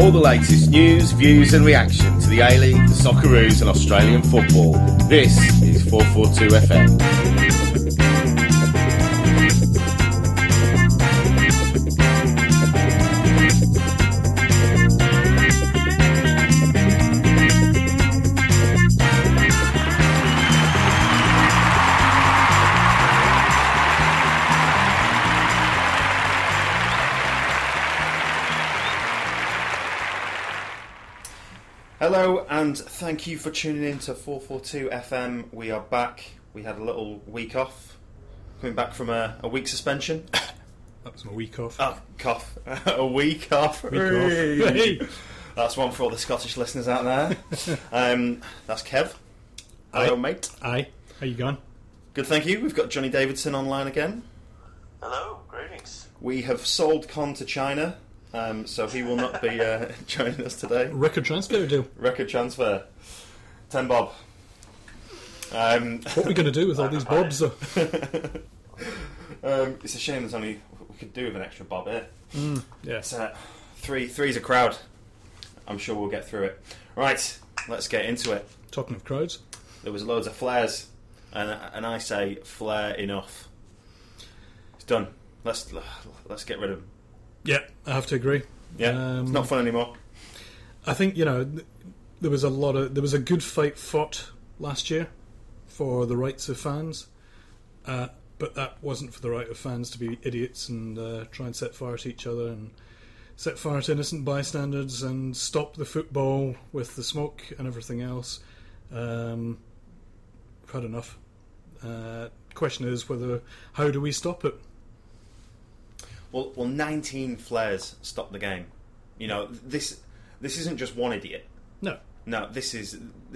all the latest news, views and reaction to the A-League, the Socceroos and Australian football. This is 442 FM. Hello and thank you for tuning in to 442 FM. We are back. We had a little week off. Coming back from a week suspension. That was my week off. Oh, cough. A week off. Hey. That's one for all the Scottish listeners out there. That's Kev. Hello, mate. Aye. How you going? Good, thank you. We've got Johnny Davidson online again. Hello, greetings. We have sold Con to China. So he will not be joining us today. Record transfer deal. Record transfer. 10 bob. What are we going to do with all these bobs though? It's a shame there's only... We could do with an extra bob here. Yes. Three's a crowd. I'm sure we'll get through it. Right, let's get into it. Talking of crowds. There was loads of flares. And I say flare enough. It's done. Let's get rid of them. Yeah, I have to agree. Yeah, it's not fun anymore. I think, there was a good fight fought last year for the rights of fans, but that wasn't for the right of fans to be idiots and try and set fire to each other and set fire to innocent bystanders and stop the football with the smoke and everything else. We've had enough. Question is how do we stop it? Well, 19 flares stopped the game. This isn't just one idiot. No, this is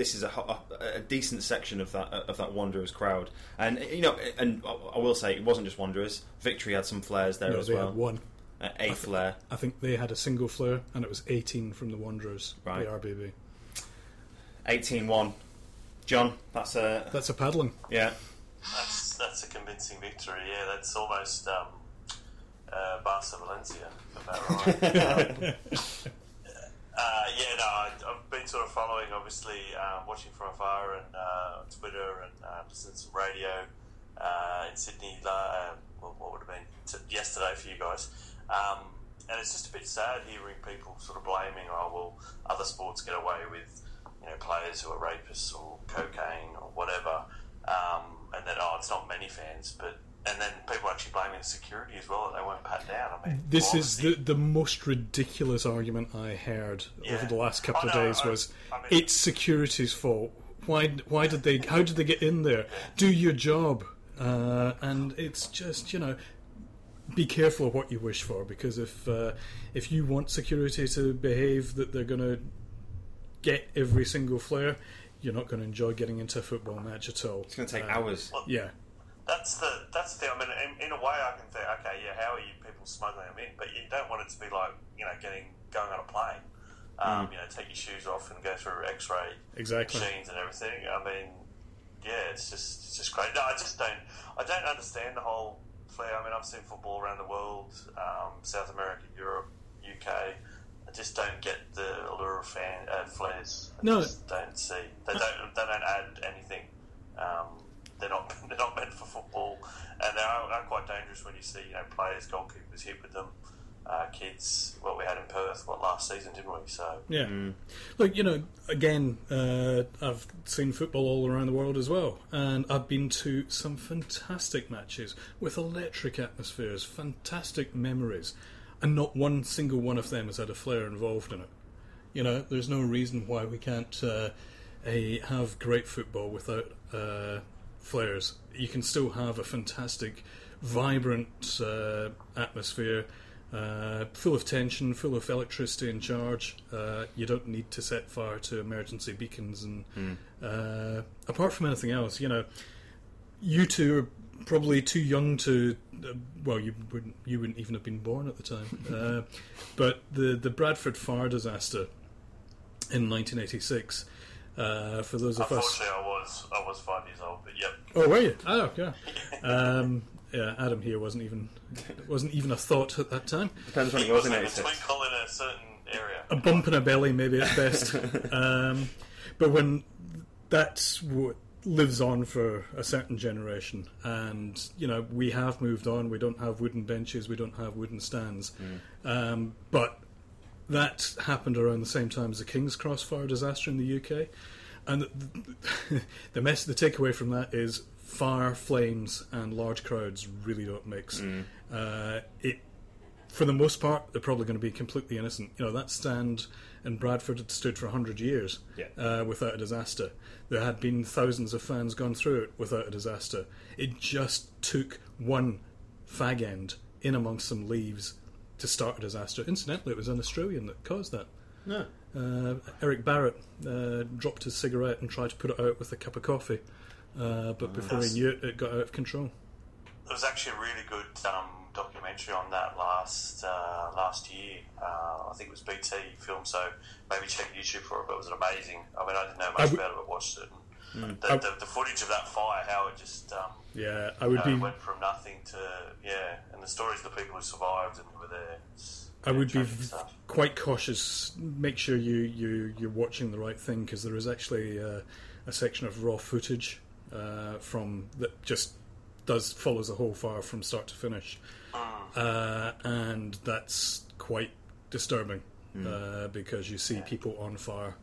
a decent section of that Wanderers crowd, and and I will say it wasn't just Wanderers. Victory had some flares there as well. Had one. A flare. I think they had a single flare, and it was 18 from the Wanderers. Right. The RBB. 18-1. John, that's a paddling. Yeah. That's a convincing victory. Yeah, that's almost. Barca Valencia, about right. I've been sort of following, obviously, watching from afar and on Twitter and listening to some radio in Sydney. What would have been yesterday for you guys, and it's just a bit sad hearing people sort of blaming, other sports get away with, players who are rapists or cocaine or whatever, and then it's not many fans, but. And then people actually blaming the security as well, that they weren't pat down. I mean, this is the most ridiculous argument I heard over the last couple of days was it's security's fault. How did they get in there? Do your job. And it's just, be careful of what you wish for, because if you want security to behave that they're going to get every single flare, you're not going to enjoy getting into a football match at all. It's going to take hours. Yeah. That's the thing. I mean, in a way, I can think, okay, yeah, how are you people smuggling them in? But you don't want it to be like, going on a plane. Take your shoes off and go through X-ray machines and everything. I mean, yeah, it's just great. No, I don't understand the whole flare. I mean, I've seen football around the world, South America, Europe, UK. I just don't get the allure of flares. I just don't see. They don't add anything. They're not meant for football, and they are quite dangerous when you see players, goalkeepers hit with them, kids. Well, we had in Perth last season, didn't we? So yeah. Look, again, I've seen football all around the world as well, and I've been to some fantastic matches with electric atmospheres, fantastic memories, and not one single one of them has had a flare involved in it. There's no reason why we can't have great football without flares. You can still have a fantastic, vibrant atmosphere, full of tension, full of electricity in charge. You don't need to set fire to emergency beacons, and apart from anything else, you two are probably too young to. You wouldn't even have been born at the time. But the Bradford Fire disaster in 1986. For those of us, unfortunately, I was 5 years old, but yep. Oh, were you? Oh, yeah. Yeah, Adam here wasn't even a thought at that time. Depends when it was in a 86. twinkle in a certain area. a bump in a belly, maybe at best. But when that's what lives on for a certain generation, and we have moved on. We don't have wooden benches. We don't have wooden stands. But that happened around the same time as the King's Cross fire disaster in the UK, and the takeaway from that is fire, flames, and large crowds really don't mix. For the most part, they're probably going to be completely innocent. That stand in Bradford had stood for 100 years without a disaster. There had been thousands of fans gone through it without a disaster. It just took one fag end in amongst some leaves to start a disaster. Incidentally, it was an Australian that caused that. No. Eric Barrett dropped his cigarette and tried to put it out with a cup of coffee, but before he knew it, it got out of control. There was actually a really good documentary on that last year. I think it was BT film, so maybe check YouTube for it. But it was amazing. I mean, I didn't know much about it, but watched it. And the footage of that fire, how it just went from nothing to and the stories of the people who survived and were there. I would be quite cautious. Make sure you're watching the right thing, because there is actually a section of raw footage from that just follows the whole fire from start to finish, and that's quite disturbing because you see people on fire,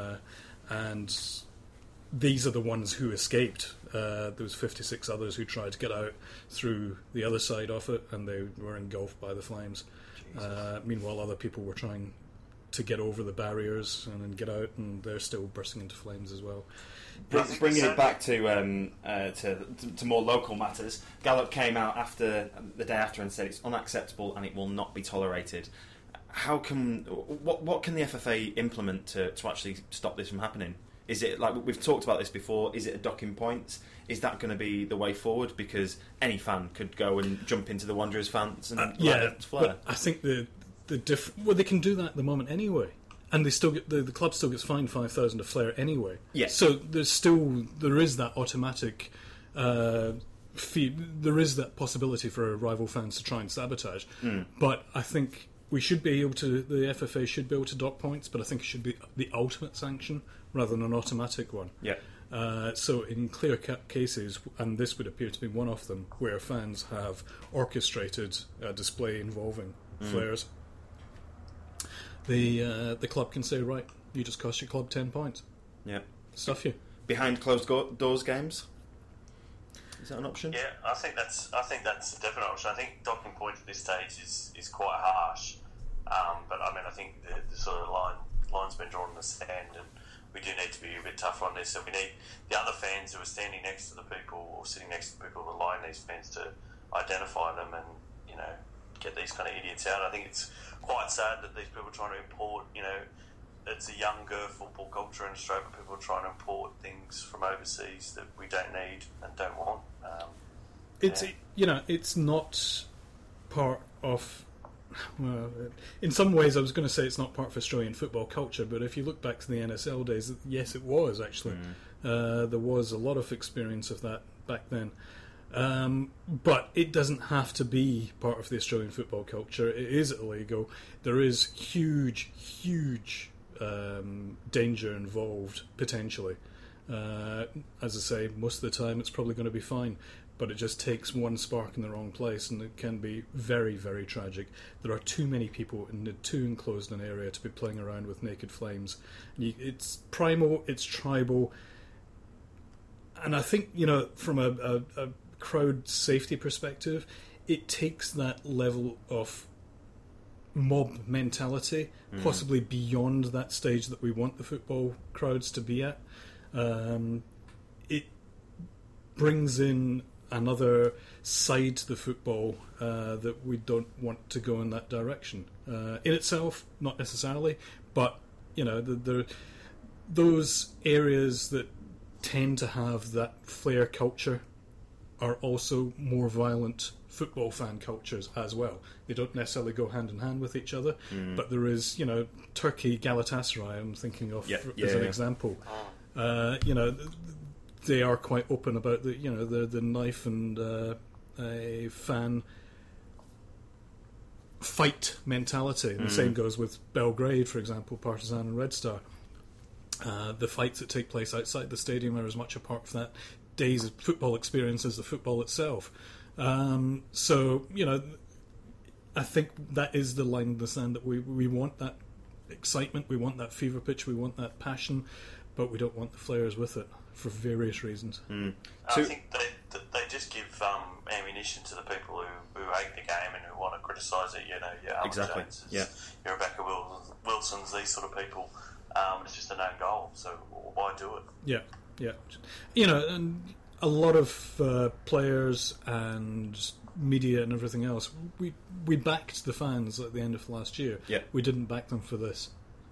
and these are the ones who escaped. There was 56 others who tried to get out through the other side of it, and they were engulfed by the flames. Meanwhile, other people were trying to get over the barriers and then get out, and they're still bursting into flames as well. Bringing it back to more local matters, Gallup came out the day after and said it's unacceptable and it will not be tolerated. What can the FFA implement to actually stop this from happening? Is it, like we've talked about this before, is it a docking points? Is that going to be the way forward? Because any fan could go and jump into the Wanderers fans and let it flare. But I think they can do that at the moment anyway, and they still get the club still gets fined 5,000 to flare anyway. Yeah. So there is that automatic. There is that possibility for rival fans to try and sabotage. But I think the FFA should be able to dock points, but I think it should be the ultimate sanction rather than an automatic one. Yeah. So in clear-cut cases, and this would appear to be one of them, where fans have orchestrated a display involving flares, the club can say, right, you just cost your club 10 points. Yeah. Stuff you. Behind closed doors games? Is that an option? Yeah, I think that's a definite option. I think docking points at this stage is quite harsh. But I mean, I think the sort of line's been drawn in the sand, and we do need to be a bit tougher on this. So we need the other fans who are standing next to the people or sitting next to the people who line these fans to identify them and get these kind of idiots out. I think it's quite sad that these people are trying to import. It's a younger football culture in Australia. People are trying to import things from overseas that we don't need and don't want. It's not part of. Well, in some ways, I was going to say it's not part of Australian football culture, but if you look back to the NSL days, yes, it was actually. There was a lot of experience of that back then. But it doesn't have to be part of the Australian football culture. It is illegal. There is huge danger involved, potentially. As I say, most of the time it's probably going to be fine, but it just takes one spark in the wrong place and it can be very, very tragic. There are too many people in too enclosed an area to be playing around with naked flames. It's primal, it's tribal, and I think, from a crowd safety perspective, it takes that level of mob mentality, possibly beyond that stage that we want the football crowds to be at. It brings in another side to the football that we don't want to go in that direction. In itself, not necessarily, but those areas that tend to have that flair culture are also more violent football fan cultures as well. They don't necessarily go hand in hand with each other, but there is, Turkey, Galatasaray, I'm thinking of as an example. They are quite open about the knife and a fan fight mentality. And the same goes with Belgrade, for example, Partizan and Red Star. The fights that take place outside the stadium are as much a part of that day's football experience as the football itself. So, I think that is the line in the sand, that we want that excitement, we want that fever pitch, we want that passion, but we don't want the flares with it for various reasons. I think they just give ammunition to the people who hate the game and who want to criticise it. Your Alan Joneses, your Rebecca Wilsons, these sort of people. It's just a known goal, so why do it? Yeah. And a lot of players and media and everything else, we backed the fans at the end of last year. We didn't back them for this.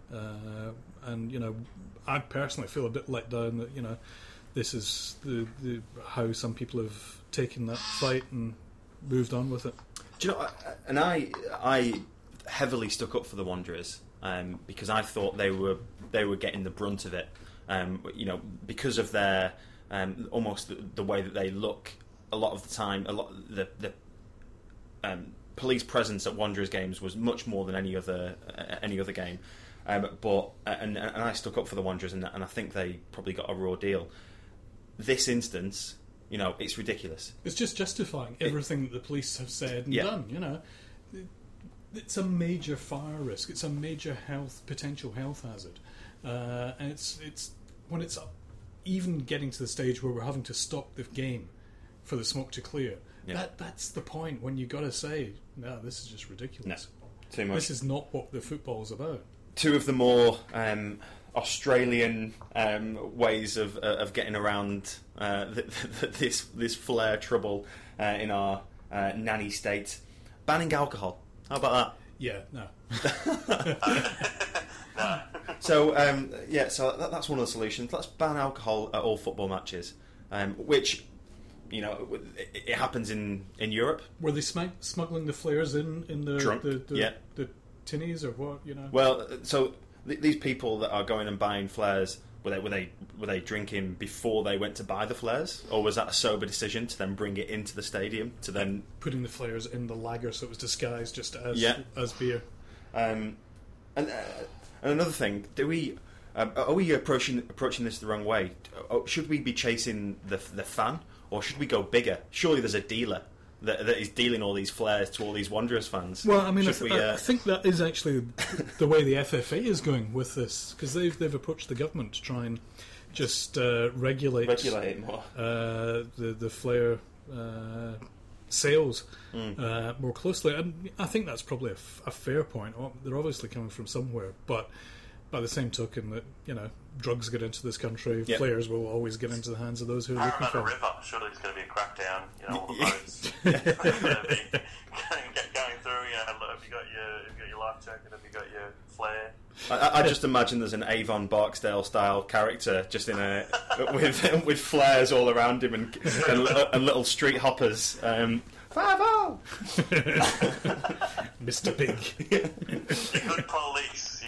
And I personally feel a bit let down that this is the how some people have taken that fight and moved on with it. Do you know? And I heavily stuck up for the Wanderers because I thought they were getting the brunt of it. Because of their almost the way that they look. A lot of the time, the police presence at Wanderers games was much more than any other game. But I stuck up for the Wanderers, and I think they probably got a raw deal. This instance, it's ridiculous. It's just justifying everything that the police have said and done. It's a major fire risk. It's a major potential health hazard, and it's when it's even getting to the stage where we're having to stop the game for the smoke to clear. That's the point when you got to say, no, this is just ridiculous. No, too much. This is not what the football is about. Two of the more Australian ways of getting around this flare trouble in our nanny state: banning alcohol. How about that? Yeah, no. No. So that's one of the solutions. Let's ban alcohol at all football matches, which it happens in Europe. Were they smuggling the flares in the tinnies or what? Well, so these people that are going and buying flares, were they drinking before they went to buy the flares, or was that a sober decision to then bring it into the stadium to then putting the flares in the lager so it was disguised just as beer? And another thing, are we approaching this the wrong way? Should we be chasing the fan, or should we go bigger? Surely there's a dealer that is dealing all these flares to all these Wanderers fans. Well, I mean, I think that is actually the way the FFA is going with this, because they've approached the government to try and just regulate more the flare sales more closely, and I think that's probably a fair point. They're obviously coming from somewhere, but by the same token, that drugs get into this country, flares will always get into the hands of those who are looking for. River, surely there's going to be a crackdown. All the boats going through. Have you got your life jacket? Have you got your flare? I just imagine there's an Avon Barksdale style character just in with flares all around him and little street hoppers. 5-0! Mr. Big. You're good police.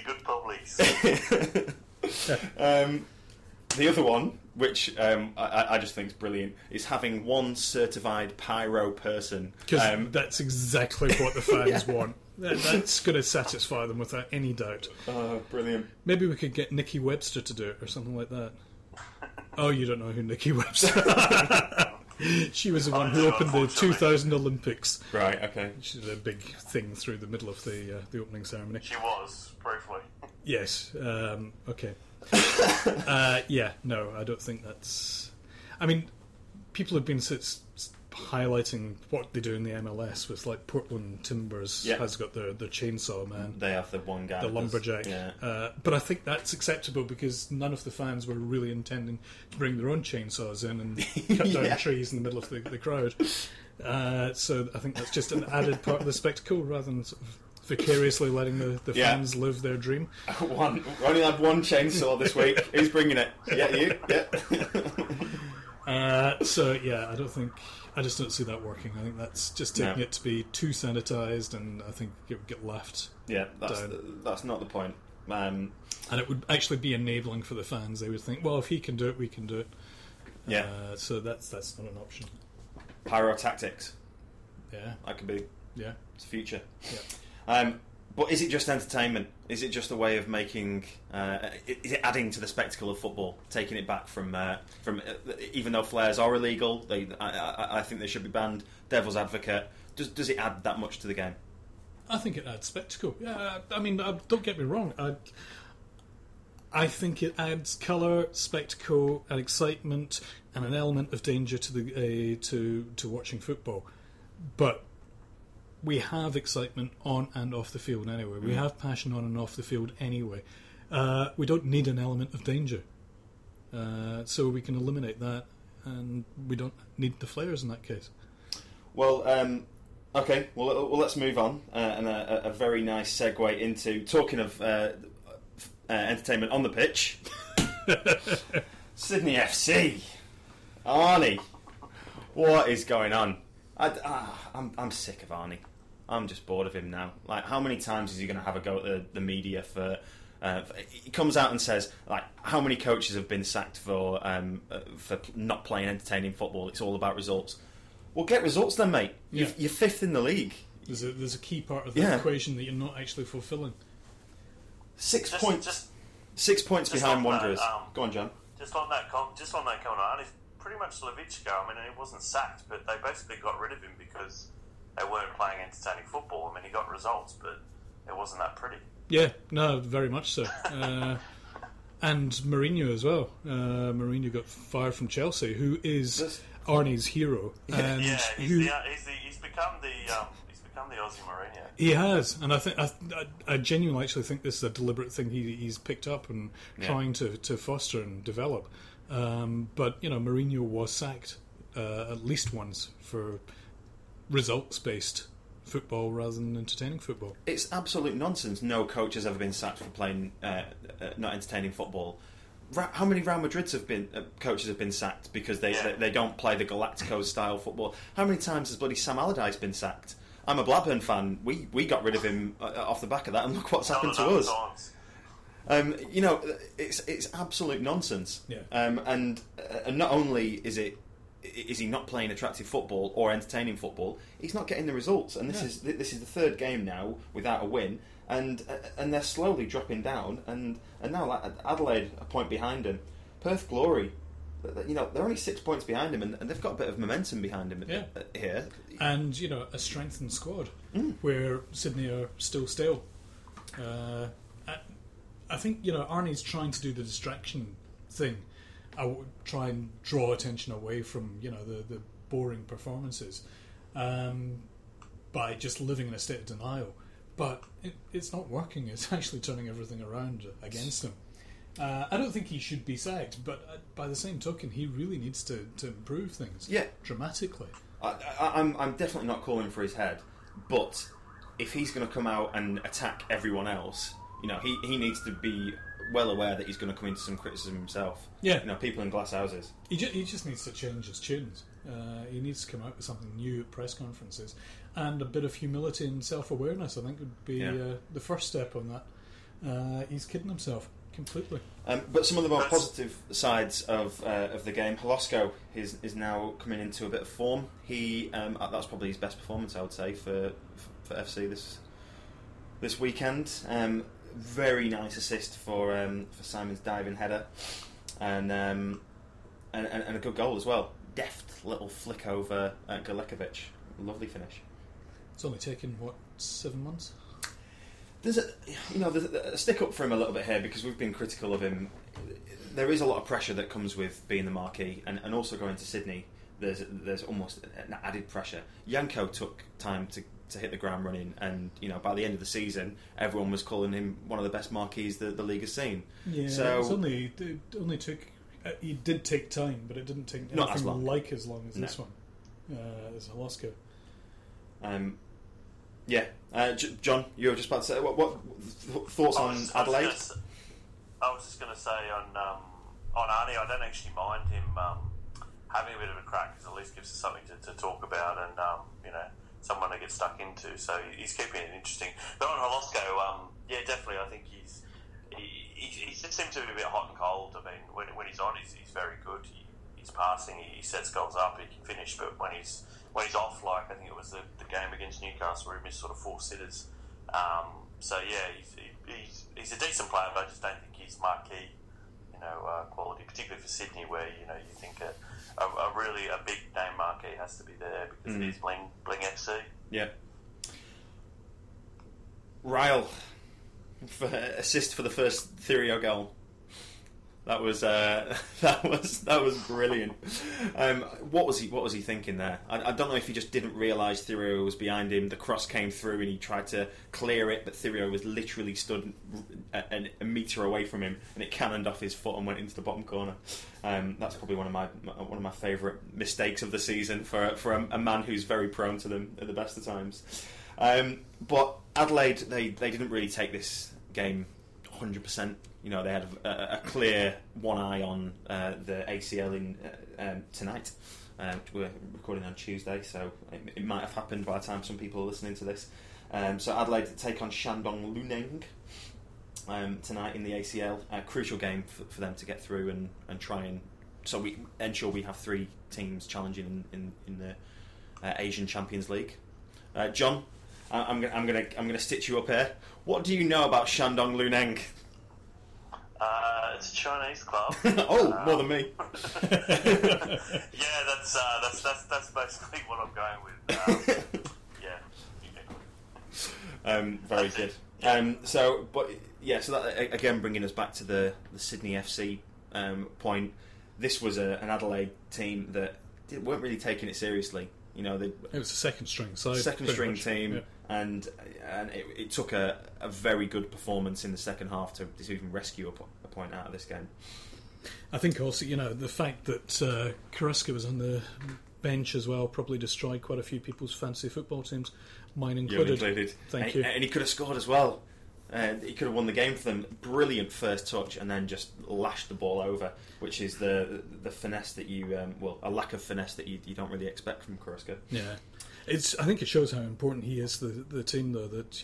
The other one, which I just think is brilliant, is having one certified pyro person. Because that's exactly what the fans want. That's going to satisfy them without any doubt. Oh, brilliant. Maybe we could get Nikki Webster to do it or something like that. Oh, you don't know who Nikki Webster She was the one who opened the 2000 Olympics. Right, okay. She did a big thing through the middle of the opening ceremony. She was, briefly. Yes, okay. No, I don't think that's... I mean, people have been highlighting what they do in the MLS with, like, Portland Timbers has got their chainsaw man. They have the one guy. The lumberjack. But I think that's acceptable because none of the fans were really intending to bring their own chainsaws in and cut down trees in the middle of the crowd. So I think that's just an added part of the spectacle rather than sort of vicariously letting the fans live their dream. We only had one chainsaw this week. Who's bringing it? Yeah, you? Yeah. I just don't see that working. I think that's just taking it to be too sanitised, and I think it would get laughed down. That's not the point. And it would actually be enabling for the fans. They would think, well, if he can do it, we can do it. Yeah. So that's not an option. Pyrotactics. Yeah. That could be. Yeah. It's the future. Yeah. But is it just entertainment? Is it just a way of making? Is it adding to the spectacle of football? Taking it back from even though flares are illegal, I think they should be banned. Devil's advocate. Does it add that much to the game? I think it adds spectacle. Yeah, I mean, don't get me wrong. I think it adds colour, spectacle, and excitement, and an element of danger to the to watching football. But we have excitement on and off the field anyway. We have passion on and off the field anyway. We don't need an element of danger, so we can eliminate that, and we don't need the flares in that case. Well, okay. Well, let's move on, and a very nice segue into talking of entertainment on the pitch. Sydney FC, Arnie, what is going on? I'm sick of Arnie. I'm just bored of him now. Like, how many times is he going to have a go at the media for? He comes out and says, like, how many coaches have been sacked for not playing entertaining football? It's all about results. Well, get results then, mate. Yeah. You're fifth in the league. There's a key part of the equation that you're not actually fulfilling. 6 points. 6 points behind Wanderers. Go on, John. Just on that comment, Arnie's pretty much Slavichka. I mean, he wasn't sacked, but they basically got rid of him because they weren't playing entertaining football. I mean, he got results, but it wasn't that pretty. Yeah, no, very much so. And Mourinho as well. Mourinho got fired from Chelsea, who is Arnie's hero. And he's become the Aussie Mourinho. He has, and I genuinely actually think this is a deliberate thing he's picked up and trying to foster and develop. But Mourinho was sacked at least once for results-based football rather than entertaining football. It's absolute nonsense. No coach has ever been sacked for playing not entertaining football. How many Real Madrid's coaches have been sacked because they don't play the Galacticos style football? How many times has bloody Sam Allardyce been sacked? I'm a Blackburn fan. We got rid of him off the back of that, and look what's happened to us. It's absolute nonsense. Yeah. And not only is he not playing attractive football or entertaining football, he's not getting the results. And this is the third game now without a win, and they're slowly dropping down. And now Adelaide a point behind him. Perth Glory, they're only 6 points behind him, and they've got a bit of momentum behind him here. And a strengthened squad where Sydney are still stale. I think Arnie's trying to do the distraction thing. I would try and draw attention away from the boring performances by just living in a state of denial. But it's not working. It's actually turning everything around against him. I don't think he should be sacked, but by the same token, he really needs to improve things dramatically. I'm definitely not calling for his head, but if he's going to come out and attack everyone else, he needs to be well aware that he's going to come into some criticism himself. Yeah. People in glass houses. He just needs to change his tunes. He needs to come out with something new at press conferences, and a bit of humility and self-awareness, I think, would be the first step on that. He's kidding himself completely. But some of the more positive sides of the game, Holosko is now coming into a bit of form. That's probably his best performance, I would say, for FC this weekend. Very nice assist for Simon's diving header, and a good goal as well. Deft little flick over Galekovic. Lovely finish. It's only taken 7 months. There's a stick up for him a little bit here because we've been critical of him. There is a lot of pressure that comes with being the marquee, and also going to Sydney. There's almost an added pressure. Janko took time to hit the ground running, and by the end of the season, everyone was calling him one of the best marquees the league has seen. Yeah, so it only took. It did take time, but it didn't take anything as long as this one. As Holosko. John, you were just about to say what thoughts on Adelaide? I was just going to say on Arnie, I don't actually mind him having a bit of a crack, because at least gives us something to talk about, and someone to get stuck into. So he's keeping it interesting. But on Holosko, definitely, I think he just seems to be a bit hot and cold. I mean, when he's on, he's very good. He's passing, he sets goals up, he can finish. But when he's off, like I think it was the game against Newcastle where he missed sort of 4 sitters, So yeah, he's a decent player, but I just don't think he's marquee, quality, particularly for Sydney, where you think a really big name marquee has to be there because it is Bling FC. Yeah. Ryle, for assist for the first Thirio goal. That was brilliant. What was he thinking there? I don't know if he just didn't realise Thirio was behind him. The cross came through and he tried to clear it, but Thirio was literally stood a metre away from him, and it cannoned off his foot and went into the bottom corner. That's probably one of my favourite mistakes of the season for a man who's very prone to them at the best of times. But Adelaide, they didn't really take this game 100%. They had a clear one eye on the ACL in tonight. We're recording on Tuesday, so it might have happened by the time some people are listening to this. So Adelaide take on Shandong Luneng tonight in the ACL. A crucial game for them to get through and try and so we ensure we have 3 teams challenging in the Asian Champions League. John, I'm gonna stitch you up here. What do you know about Shandong Luneng? It's a Chinese club. More than me. Yeah, that's basically what I'm going with. Very good. So that again bringing us back to the Sydney FC point. This was an Adelaide team that weren't really taking it seriously. It was a second string side, team, yeah. and it took a very good performance in the second half to even rescue a point out of this game. I think also, the fact that Karuska was on the bench as well probably destroyed quite a few people's fantasy football teams, mine included. Thank you. And he could have scored as well. He could have won the game for them. Brilliant first touch, and then just lashed the ball over, which is the finesse that you a lack of finesse that you don't really expect from Karuska. Yeah, I think it shows how important he is the team, though. That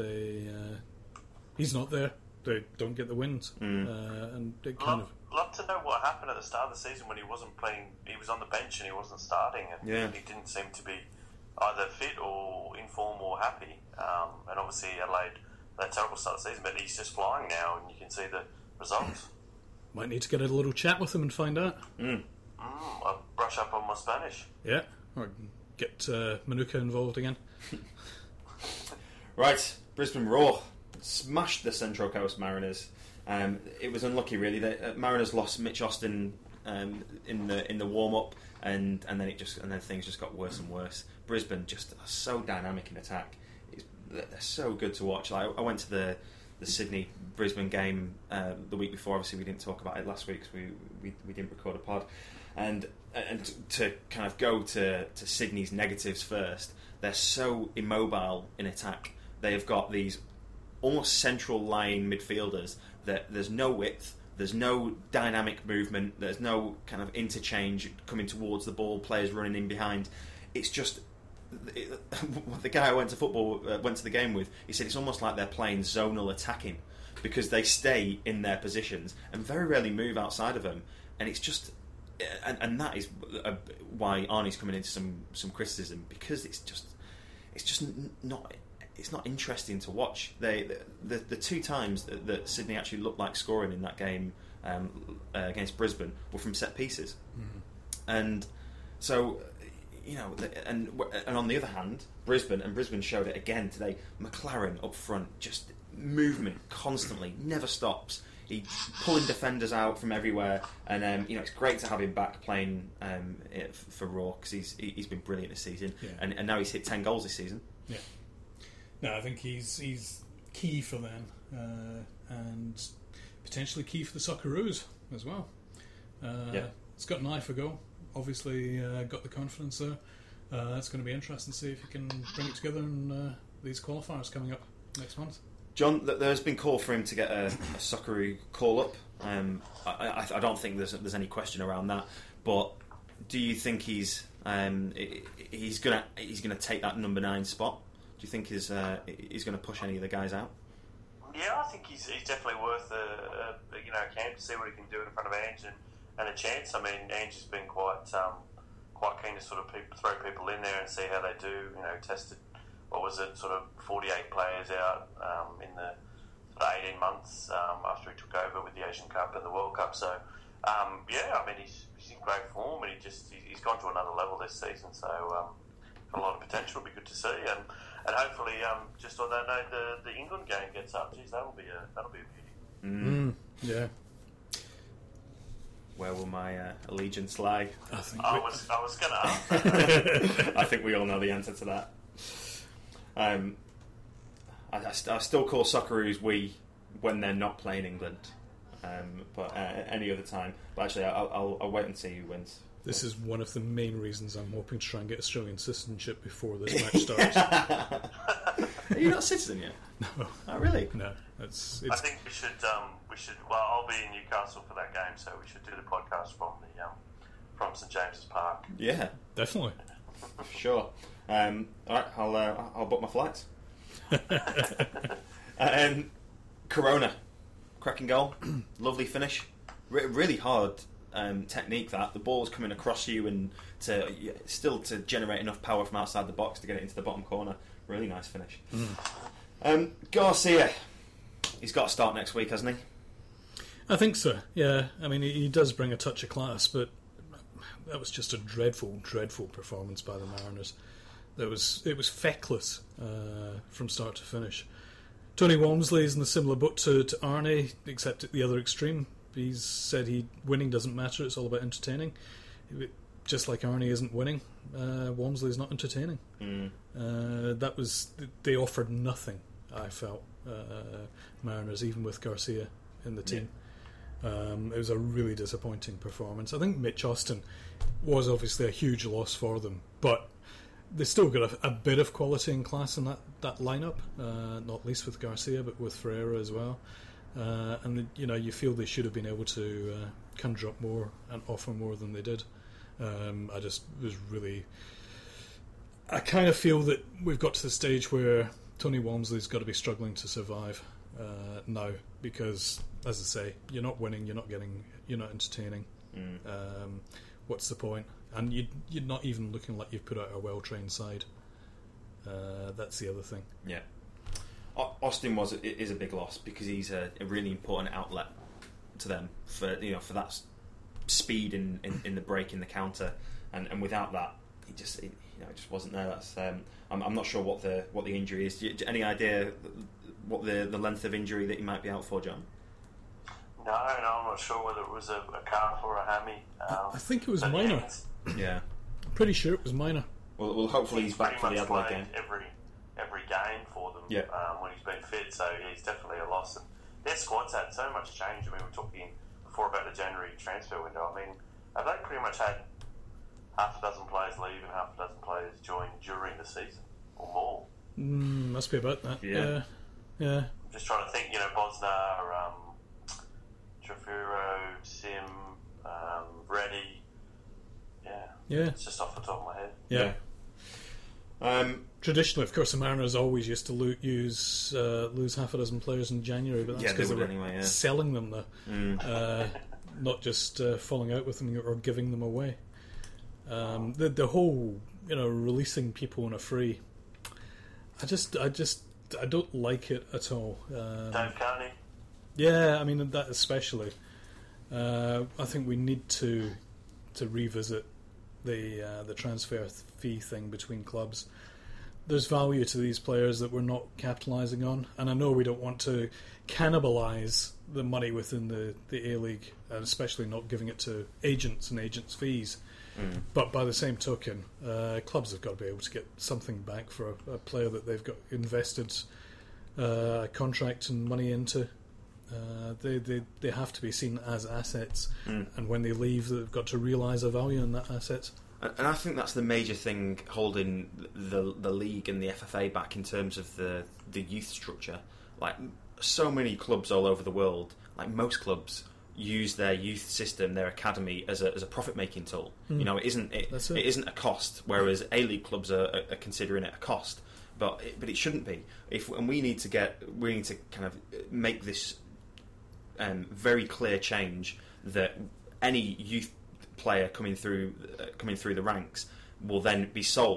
he's not there, they don't get the wins, and it kind of. Love to know what happened at the start of the season when he wasn't playing. He was on the bench and he wasn't starting, and he didn't seem to be either fit or in form or happy. And obviously Adelaide. That terrible start of the season, but he's just flying now, and you can see the results. Might need to get a little chat with him and find out. I'll brush up on my Spanish. Yeah, or get Manuka involved again. Right, Brisbane Roar smashed the Central Coast Mariners. It was unlucky, really. The Mariners lost Mitch Austin in the warm up, and then things just got worse and worse. Brisbane just are so dynamic in attack. They're so good to watch. I went to the Sydney Brisbane game the week before. Obviously, we didn't talk about it last week because we didn't record a pod. And to kind of go to Sydney's negatives first, they're so immobile in attack. They have got these almost central lying midfielders that there's no width, there's no dynamic movement, there's no kind of interchange coming towards the ball, players running in behind. It's just. The guy I went to the game with, he said it's almost like they're playing zonal attacking because they stay in their positions and very rarely move outside of them, and it's just and that is why Arnie's coming into some criticism, because it's not interesting to watch. The 2 times that Sydney actually looked like scoring in that game against Brisbane were from set pieces, and so. And on the other hand, Brisbane showed it again today. McLaren up front, just movement constantly, never stops. He's pulling defenders out from everywhere, and it's great to have him back playing for Raw because he's been brilliant this season, and now he's hit 10 goals this season. Yeah, no, I think he's key for them, and potentially key for the Socceroos as well. He's got an eye for goal. Obviously got the confidence there. It's going to be interesting to see if he can bring it together in these qualifiers coming up next month. John, there's been call for him to get a Socceroo call-up. I don't think there's any question around that. But do you think he's going to take that number 9 spot? Do you think he's going to push any of the guys out? Yeah, I think he's definitely worth a camp to see what he can do in front of Ange and a chance. I mean, Ange has been quite keen to sort of throw people in there and see how they do. Tested sort of 48 players out in the 18 months after he took over with the Asian Cup and the World Cup. So, he's in great form, and he's gone to another level this season. So, a lot of potential. Will be good to see, and hopefully, just on that note, the England game gets up. Geez, that'll be a beauty. Yeah. Where will my allegiance lie? I was going to ask that. I think we all know the answer to that. I still call Socceroos we when they're not playing England, but any other time. But actually, I'll wait and see who wins. This is one of the main reasons I'm hoping to try and get Australian citizenship before this match starts. Are you not a citizen yet? No. Oh, really? No. I think we should. Well, I'll be in Newcastle for that game, so we should do the podcast from St James's Park. Yeah, definitely. Sure. All right, I'll book my flights. Corona, cracking goal, lovely finish, really hard technique. That the ball's coming across you and to generate enough power from outside the box to get it into the bottom corner. Really nice finish. Garcia, he's got to start next week, hasn't he? I think so. Yeah, I mean he does bring a touch of class, but that was just a dreadful performance by the Mariners. It was feckless from start to finish. Tony Walmsley's in the similar boat to Arnie, except at the other extreme. He's said winning doesn't matter; it's all about entertaining. Just like Arnie isn't winning, Walmsley's not entertaining. They offered nothing. I felt Mariners, even with Garcia in the team. It was a really disappointing performance. I think Mitch Austin was obviously a huge loss for them, but they still got a bit of quality and class in that lineup, not least with Garcia, but with Ferreira as well. And you feel they should have been able to conjure up more and offer more than they did. I kind of feel that we've got to the stage where Tony Walmsley's got to be struggling to survive now, because, as I say, you're not winning, you're not entertaining. What's the point? And you're not even looking like you've put out a well-trained side. That's the other thing. Yeah, Austin is a big loss because he's a really important outlet to them for that speed in the break, in the counter, and without that, it just wasn't there. That's I'm not sure what the injury is. Any idea what the length of injury that he might be out for, John? No, I'm not sure whether it was a calf or a hammy. I think it was minor. Yeah, I'm pretty sure it was minor. Well, hopefully he's back for the Adelaide game. Every game for them, when he's been fit, so he's definitely a loss. And their squad's had so much change. I mean, we're talking before about the January transfer window. I mean, have they pretty much had half a dozen players leave and half a dozen players join during the season or more? Must be about that. Yeah. I'm just trying to think. Bosnar, Trafuro, Sim, Reddy. Yeah. It's just off the top of my head. Yeah. Traditionally, of course, the Mariners always used to lose half a dozen players in January, but that's because they were selling them, though, not just falling out with them or giving them away. The whole, releasing people on a free, I don't like it at all. Dave Carney. Yeah, I mean that especially. I think we need to revisit the transfer fee thing between clubs. There's value to these players that we're not capitalising on, and I know we don't want to cannibalise the money within the A-League, and especially not giving it to agents and agents' fees. But by the same token, clubs have got to be able to get something back for a player that they've got invested contract and money into. They have to be seen as assets, and when they leave, they've got to realise a value in that asset. And I think that's the major thing holding the league and the FFA back in terms of the youth structure. Like, so many clubs all over the world, like most clubs, use their youth system, their academy, as a profit making tool. It isn't a cost, whereas A-League clubs are considering it a cost. But it shouldn't be. We need to kind of make this very clear change that any youth player coming through the ranks will then be sold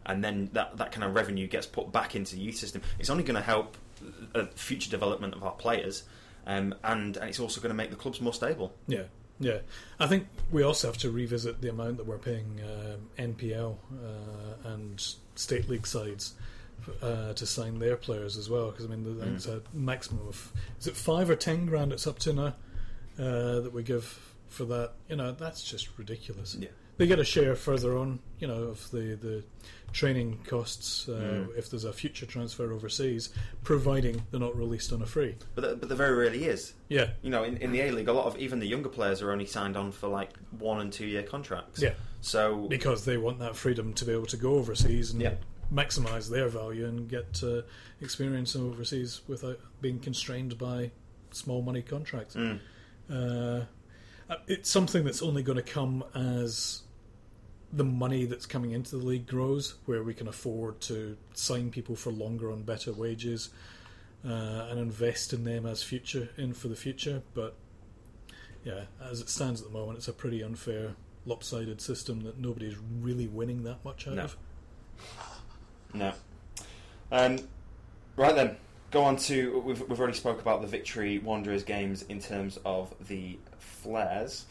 and then that kind of revenue gets put back into the youth system, it's only going to help future development of our players, and it's also going to make the clubs more stable. Yeah. Yeah, I think we also have to revisit the amount that we're paying NPL and state league sides to sign their players as well. Because I mean, I think it's a maximum of, is it 5 or 10 grand? It's up to now that we give for that. That's just ridiculous. Yeah. They get a share further on, of the training costs if there's a future transfer overseas, providing they're not released on a free. But there very rarely is. Yeah. In the A-League, a lot of even the younger players are only signed on for like 1 and 2 year contracts. Yeah. So because they want that freedom to be able to go overseas and maximise their value and get experience overseas without being constrained by small money contracts. It's something that's only going to come as the money that's coming into the league grows, where we can afford to sign people for longer on better wages and invest in them as for the future. But yeah, as it stands at the moment, it's a pretty unfair, lopsided system that nobody's really winning that much out of. No. Right then, go on to we've already spoke about the Victory Wanderers games in terms of the flares.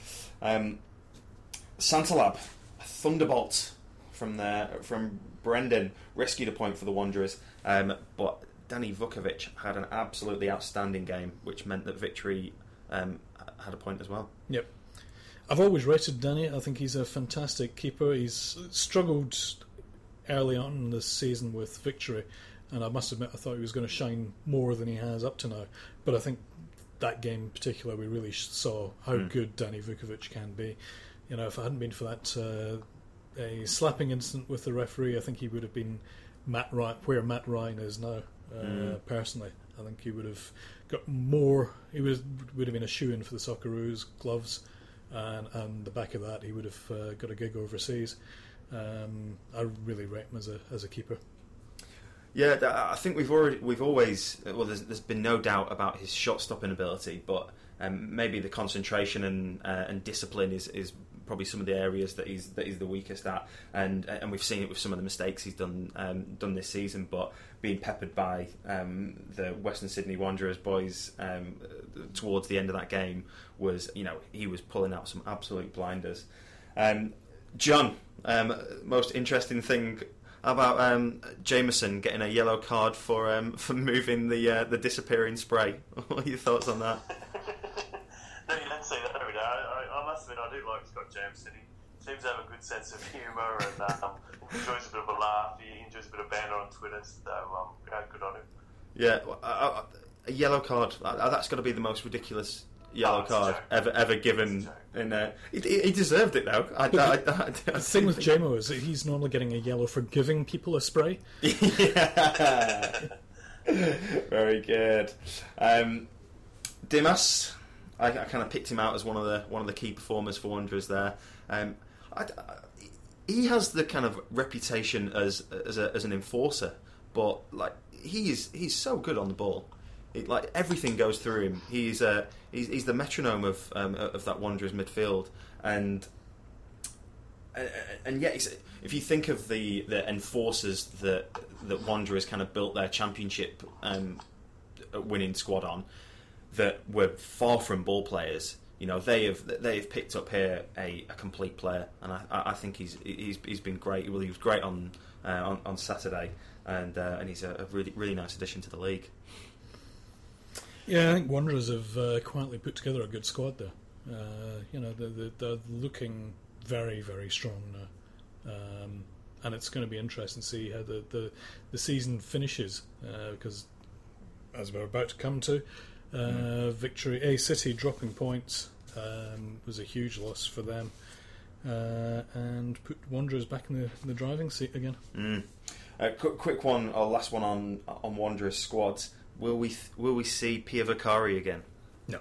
Santalab, a thunderbolt from Brendan, rescued a point for the Wanderers, but Danny Vukovic had an absolutely outstanding game, which meant that Victory had a point as well. Yep. I've always rated Danny. I think he's a fantastic keeper. He's struggled early on in this season with Victory, and I must admit I thought he was going to shine more than he has up to now. But I think that game in particular, we really saw how good Danny Vukovic can be. If it hadn't been for that a slapping incident with the referee, I think he would have been where Matt Ryan is now. Personally, I think he would have got more. He would have been a shoe-in for the Socceroos gloves, and the back of that, he would have got a gig overseas. I really rate him as a keeper. Yeah, I think we've always there's been no doubt about his shot stopping ability, but maybe the concentration and discipline is probably some of the areas that he's the weakest at, and we've seen it with some of the mistakes he's done this season. But being peppered by the Western Sydney Wanderers boys towards the end of that game was, he was pulling out some absolute blinders. John, most interesting thing about Jameson getting a yellow card for moving the disappearing spray. What are your thoughts on that? No, you don't see that every day. I must admit, I do like Scott Jameson. He seems to have a good sense of humour and enjoys a bit of a laugh. He enjoys a bit of banter on Twitter, so good on him. Yeah, a yellow card. That's got to be the most ridiculous yellow card ever given. He deserved it though. The thing with JMO is that he's normally getting a yellow for giving people a spray. Yeah. Very good. Dimas, I kind of picked him out as one of the key performers for Wanderers there. He has the kind of reputation as an enforcer, but like he's so good on the ball. Everything goes through him. He's the metronome of that Wanderers midfield, and yet if you think of the enforcers that Wanderers kind of built their championship winning squad on, that were far from ball players. They have picked up here a complete player, and I think he's been great. Well, he was great on Saturday, and he's a really really nice addition to the league. Yeah, I think Wanderers have quietly put together a good squad there. They're looking very, very strong now. And it's going to be interesting to see how the season finishes, because, as we're about to come to, Victory City dropping points was a huge loss for them, and put Wanderers back in the driving seat again. Quick one, or last one on Wanderers squads. Will we see Pia Vakari again? No.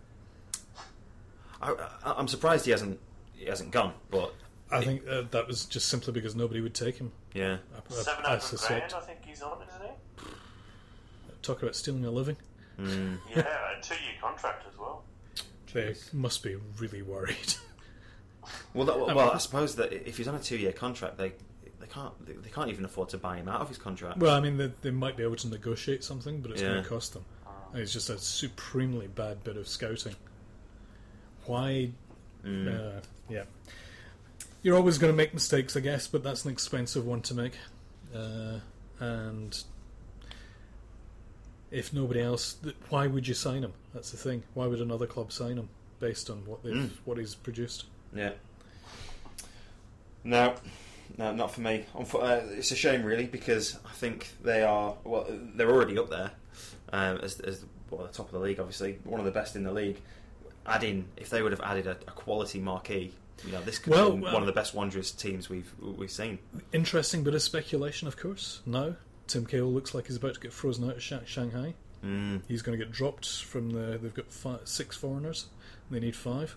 I'm surprised he hasn't gone, but I think that was just simply because nobody would take him. Yeah. 700 grand, I think he's on, isn't he? Talk about stealing a living. Yeah, a 2-year contract as well. They must be really worried. Well, I suppose that if he's on a 2-year contract, they they can't even afford to buy him out of his contract. Well, I mean, they might be able to negotiate something, but it's going to cost them. It's just a supremely bad bit of scouting. Why? Yeah. You're always going to make mistakes, I guess, but that's an expensive one to make. And if nobody else, why would you sign him? That's the thing. Why would another club sign him based on what he's produced? Yeah. No, not for me. It's a shame, really, because I think they're already up there as the top of the league. Obviously, one of the best in the league. If they would have added a quality marquee, this could be one of the best Wanderers teams we've seen. Interesting bit of speculation, of course. Now, Tim Cahill looks like he's about to get frozen out of Shanghai. He's going to get dropped from they've got 6 foreigners. They need 5.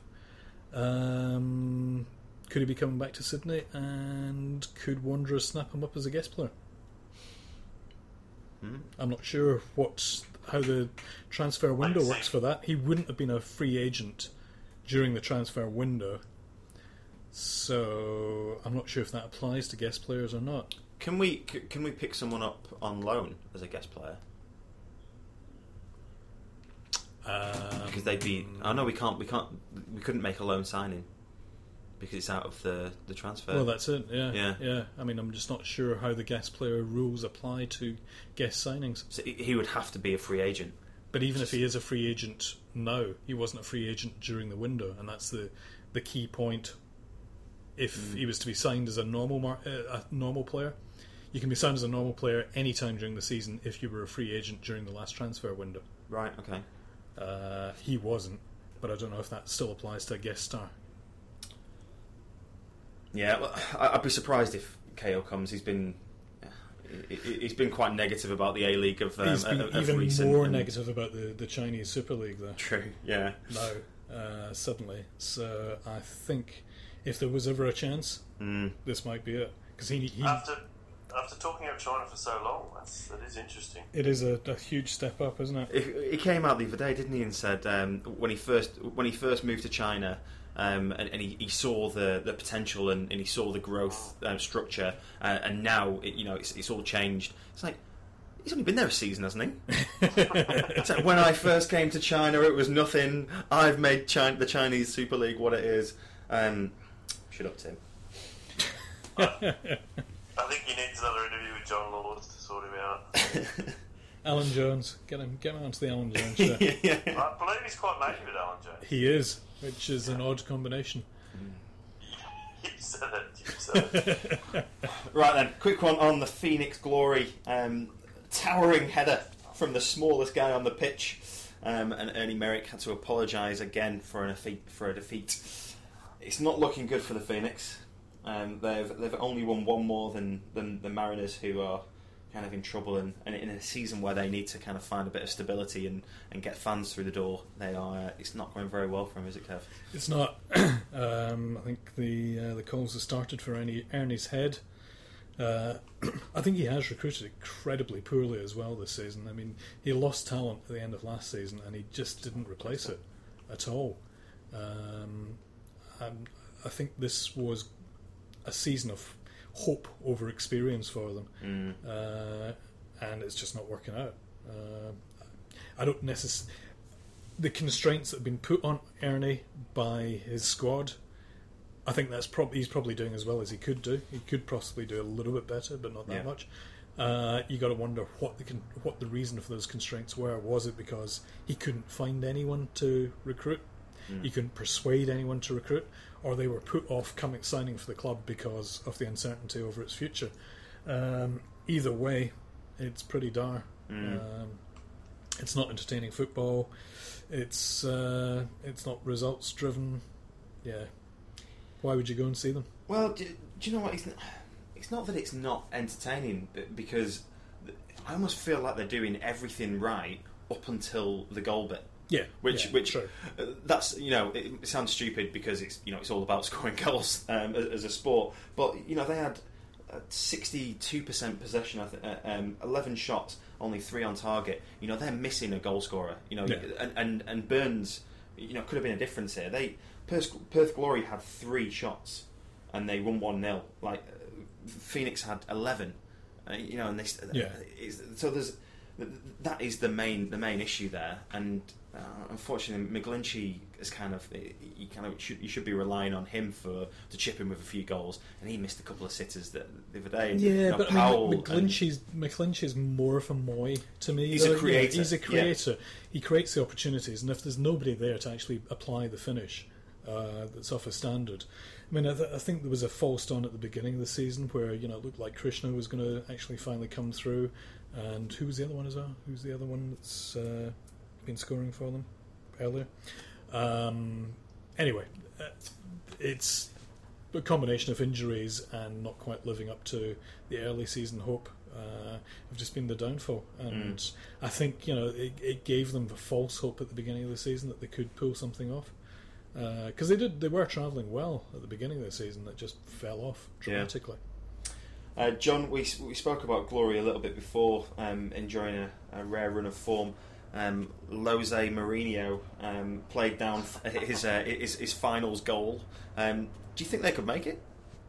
Could he be coming back to Sydney, and could Wanderers snap him up as a guest player? I'm not sure how the transfer window works for that. He wouldn't have been a free agent during the transfer window, so I'm not sure if that applies to guest players or not. Can we pick someone up on loan as a guest player? Because they'd be. Oh no, we can't. We couldn't make a loan signing because it's out of the transfer. Well, that's it. Yeah. I mean, I'm just not sure how the guest player rules apply to guest signings. So he would have to be a free agent. But even if he is a free agent now, he wasn't a free agent during the window, and that's the key point. If he was to be signed as a normal player, you can be signed as a normal player any time during the season if you were a free agent during the last transfer window. Right. Okay. He wasn't, but I don't know if that still applies to a guest star. Yeah, well, I'd be surprised if KO comes. He's been quite negative about the A-League he's been even more negative about the Chinese Super League, though. True. Yeah. Now, suddenly, so I think if there was ever a chance, this might be it. Because after talking about China for so long, that is interesting. It is a huge step up, isn't it? He came out the other day, didn't he, and said when he first moved to China, and he saw the potential and he saw the growth structure, and now it's all changed. It's like he's only been there a season, hasn't he? It's like, when I first came to China, it was nothing. I've made the Chinese Super League what it is. Shut up, Tim. I think he needs another interview with John Laws to sort him out. Alan Jones, get him onto the Alan Jones show. Yeah. I believe he's quite mates with Alan Jones. He is, which is an odd combination. You said it. Right then, quick one on the Phoenix Glory. Towering header from the smallest guy on the pitch, and Ernie Merrick had to apologise again for a defeat. It's not looking good for the Phoenix. They've only won one more than the Mariners, who are kind of in trouble, and in a season where they need to kind of find a bit of stability and get fans through the door. It's not going very well for them, is it, Kev? It's not. I think the calls have started for Ernie's head. I think he has recruited incredibly poorly as well this season. I mean, he lost talent at the end of last season, and he just didn't replace it at all. I think this was a season of hope over experience for them, and it's just not working out. I don't necessarily. The constraints that have been put on Ernie by his squad, I think he's probably doing as well as he could do. He could possibly do a little bit better, but not that much. You got to wonder what the reason for those constraints were. Was it because he couldn't find anyone to recruit? He couldn't persuade anyone to recruit, or they were put off signing for the club because of the uncertainty over its future. Either way, it's pretty dire. It's not entertaining football. It's not results driven. Yeah. Why would you go and see them? Well, do you know what? It's not that it's not entertaining, because I almost feel like they're doing everything right up until the goal bit. Yeah, which that's it sounds stupid because it's all about scoring goals as a sport, but they had 62% possession, 11 shots, only 3 on target. They're missing a goal scorer. And Burns, could have been a difference here. Perth Glory had 3 shots and they won 1-0. Like, Phoenix had 11. And they, yeah. So that is the main issue there, and unfortunately McGlinchey is you should be relying on him to chip in with a few goals, and he missed a couple of sitters the other day. Yeah, but McGlinchey's more of a Moy to me. He's a creator. He's a creator. Yeah. He creates the opportunities, and if there's nobody there to actually apply the finish that's off a standard. I mean, I think there was a false dawn at the beginning of the season where it looked like Krishna was going to actually finally come through, and who was the other one as well? Who's the other one that's been scoring for them earlier? Anyway, it's a combination of injuries and not quite living up to the early season hope have just been the downfall, and I think it gave them the false hope at the beginning of the season that they could pull something off. Because they were travelling well at the beginning of the season, that just fell off dramatically. Yeah. John, we spoke about Glory a little bit before, enjoying a rare run of form. Jose Mourinho played down his finals goal. Do you think they could make it?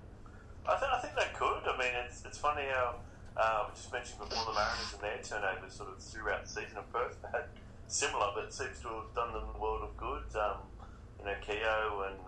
I think they could. I mean, it's funny how we just mentioned before the Mariners and their turnover sort of throughout the season of Perth had similar, but it seems to have done them a world of good. Keogh and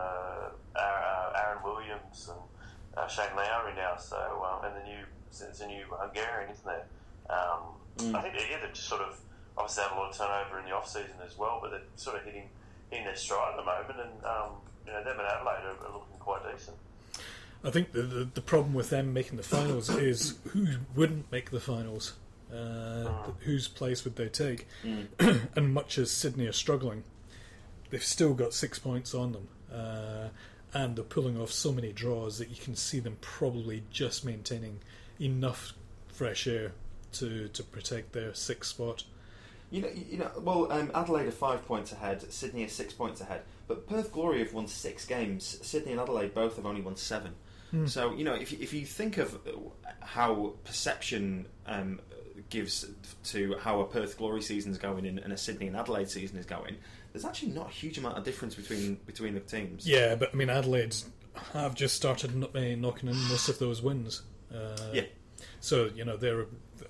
Aaron Williams and Shane Lowry now, so and there's a new Hungarian, isn't there? I think they're just sort of obviously have a lot of turnover in the off season as well, but they're sort of hitting their stride at the moment, and them and Adelaide are looking quite decent. I think the problem with them making the finals is who wouldn't make the finals. Whose place would they take? And much as Sydney are struggling, they've still got 6 points on them, and they're pulling off so many draws that you can see them probably just maintaining enough fresh air to protect their sixth spot. Adelaide are 5 points ahead, Sydney are 6 points ahead, but Perth Glory have won 6 games. Sydney and Adelaide both have only won 7. So if you think of how perception gives to how a Perth Glory season's going and a Sydney and Adelaide season is going, there's actually not a huge amount of difference between the teams. Yeah, but I mean, Adelaide have just started knocking in most of those wins. So they're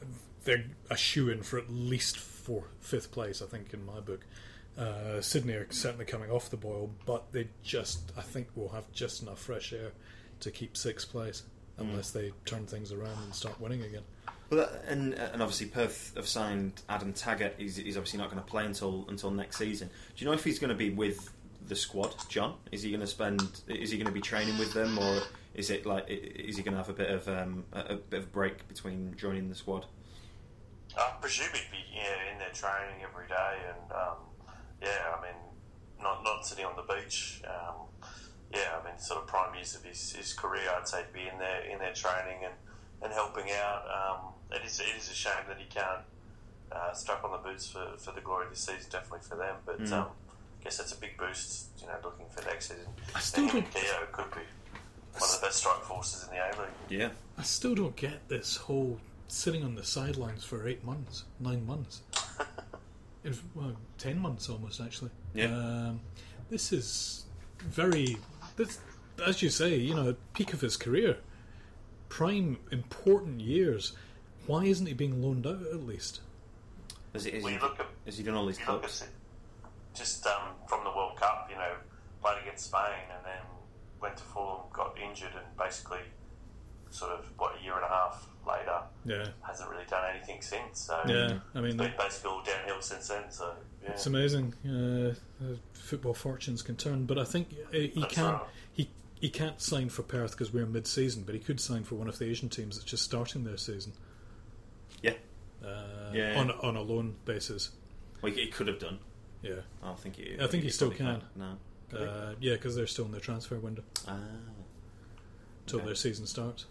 a shoo-in for at least 5th place, I think, in my book. Sydney are certainly coming off the boil, but I think will have just enough fresh air to keep 6th place unless they turn things around and start winning again. Well, and obviously Perth have signed Adam Taggart. He's obviously not going to play until next season. Do you know if he's going to be with the squad, John? Is he going to be training with them, or is he going to have a bit of break between joining the squad? I presume he'd be in there training every day, and not sitting on the beach. Sort of prime years of his career, I'd say, to be in there training and helping out. It is a shame that he can't strap on the boots for the Glory this season, definitely for them. But I guess that's a big boost, looking for next season. I still don't. Keogh could be one of the best strike forces in the A-League. Yeah, I still don't get this whole sitting on the sidelines for 8 months, 9 months, 10 months almost actually. Yeah, this is very. As you say, peak of his career, prime important years. Why isn't he being loaned out at least? Has he done all these clubs? Just from the World Cup, played against Spain and then went to Fulham, got injured, and basically sort of a year and a half later, hasn't really done anything since. So I mean, it's been basically all downhill since then. So it's amazing. Football fortunes can turn, but I think he can't sign for Perth because we're mid-season, but he could sign for one of the Asian teams that's just starting their season. On a loan basis. Well, he could have done. Yeah, I think he still can. No. Because they're still in their transfer window. Till their season starts.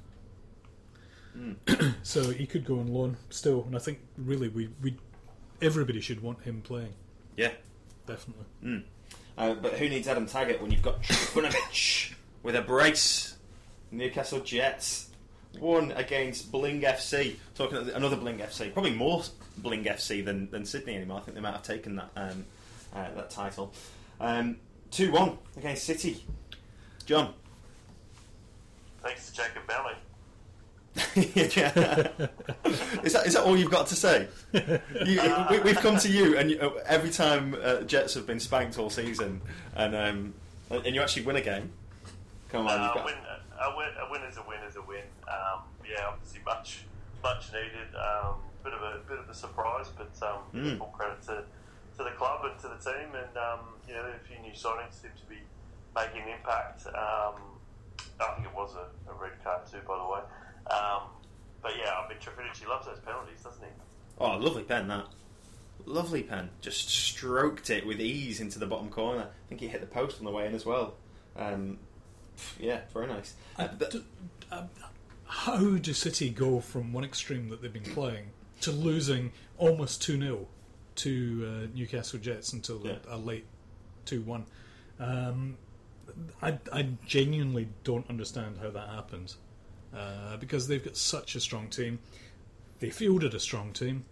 So he could go on loan still, and I think really everybody should want him playing. Yeah, definitely. But who needs Adam Taggart when you've got Trifunovic with a brace? Newcastle Jets won against Bling FC. Talking about another Bling FC, probably more Bling FC than Sydney anymore. I think they might have taken that title. 2-1 against City. John. Thanks to Jacob Belley. Is that all you've got to say? We've come to you, and every time Jets have been spanked all season, and you actually win a game. Come on, a win is a win is a win. Obviously much needed. Bit of a surprise, but full credit to the club and to the team, and a few new signings seem to be making an impact. I think it was a red card too, by the way. Trifidich loves those penalties, doesn't he? Oh, lovely pen, that. Lovely pen. Just stroked it with ease into the bottom corner. I think he hit the post on the way in as well. Very nice. How do City go from one extreme that they've been playing to losing almost 2-0 to Newcastle Jets until a late 2-1? I genuinely don't understand how that happened, because they've got such a strong team. They fielded a strong team.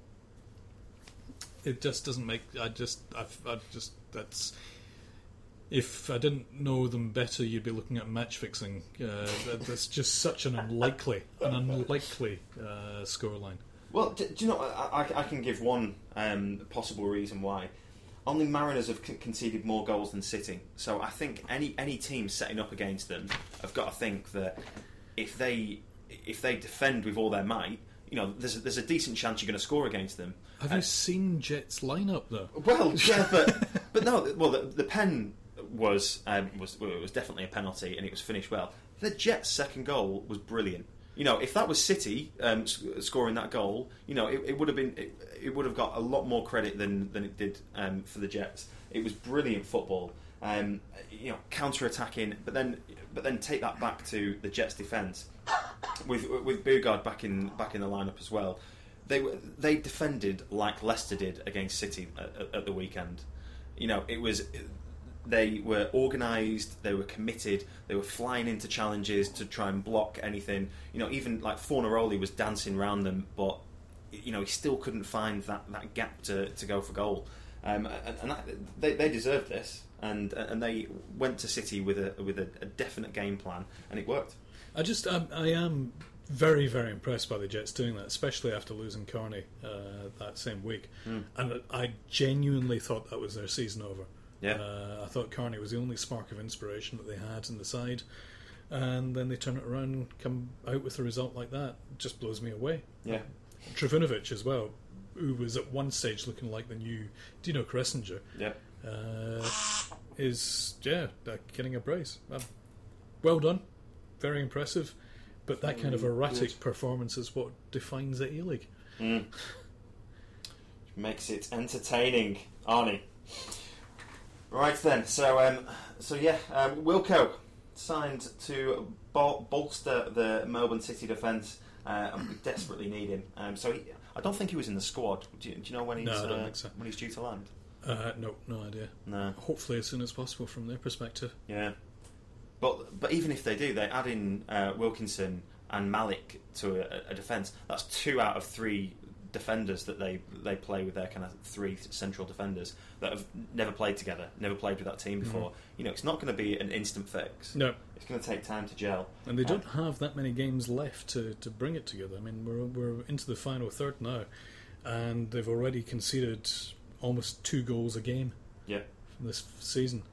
It just doesn't make. That's. If I didn't know them better, you'd be looking at match fixing. That's just such an unlikely scoreline. Well, do you know? I can give one possible reason why. Only Mariners have conceded more goals than City, so I think any team setting up against them have got to think that if they defend with all their might, there's a decent chance you're going to score against them. Have you seen Jets lineup though? Well, yeah, but no. Well, the pen was definitely a penalty, and it was finished well. The Jets' second goal was brilliant. If that was City scoring that goal, it would have been. It would have got a lot more credit than it did for the Jets. It was brilliant football. Counter-attacking, but then take that back to the Jets' defence with Bugard back in the lineup as well. They defended like Leicester did against City at the weekend. They were organised, they were committed, they were flying into challenges to try and block anything. Even like Fornaroli was dancing around them, but he still couldn't find that gap to go for goal. They deserved this, and they went to City with a definite game plan, and it worked. I am very, very impressed by the Jets doing that, especially after losing Carney that same week. And I genuinely thought that was their season over. Yeah. I thought Carney was the only spark of inspiration that they had in the side, and then they turn it around and come out with a result like that. It just blows me away. Yeah. Trivunovic as well, who was at one stage looking like the new Dino Kresinger, is getting a brace. Well done, very impressive, but that kind of erratic performance is what defines the A-League. Makes it entertaining, Arnie. Right then, so Wilco signed to bolster the Melbourne City defence, and we desperately need him. I don't think he was in the squad. Do you know when he's I don't think so. When he's due to land? No idea. No. Hopefully as soon as possible from their perspective. Yeah, but even if they do, they add in Wilkinson and Malik to a defence. That's 2 out of 3 defenders that they play with, their kind of 3 central defenders that have never played together, never played with that team before. It's not going to be an instant fix. No, it's going to take time to gel, and they don't have that many games left to bring it together. I mean, we're into the final third now, and they've already conceded almost 2 goals a game from this season.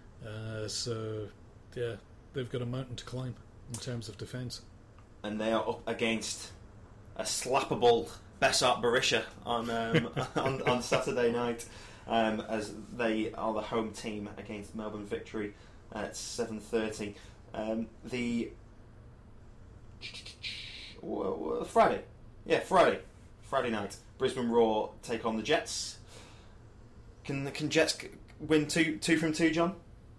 They've got a mountain to climb in terms of defence, and they are up against a slappable Bessart Berisha on Saturday night, as they are the home team against Melbourne Victory at 7:30. Friday night. Brisbane Roar take on the Jets. Can Jets win 2 from 2, John?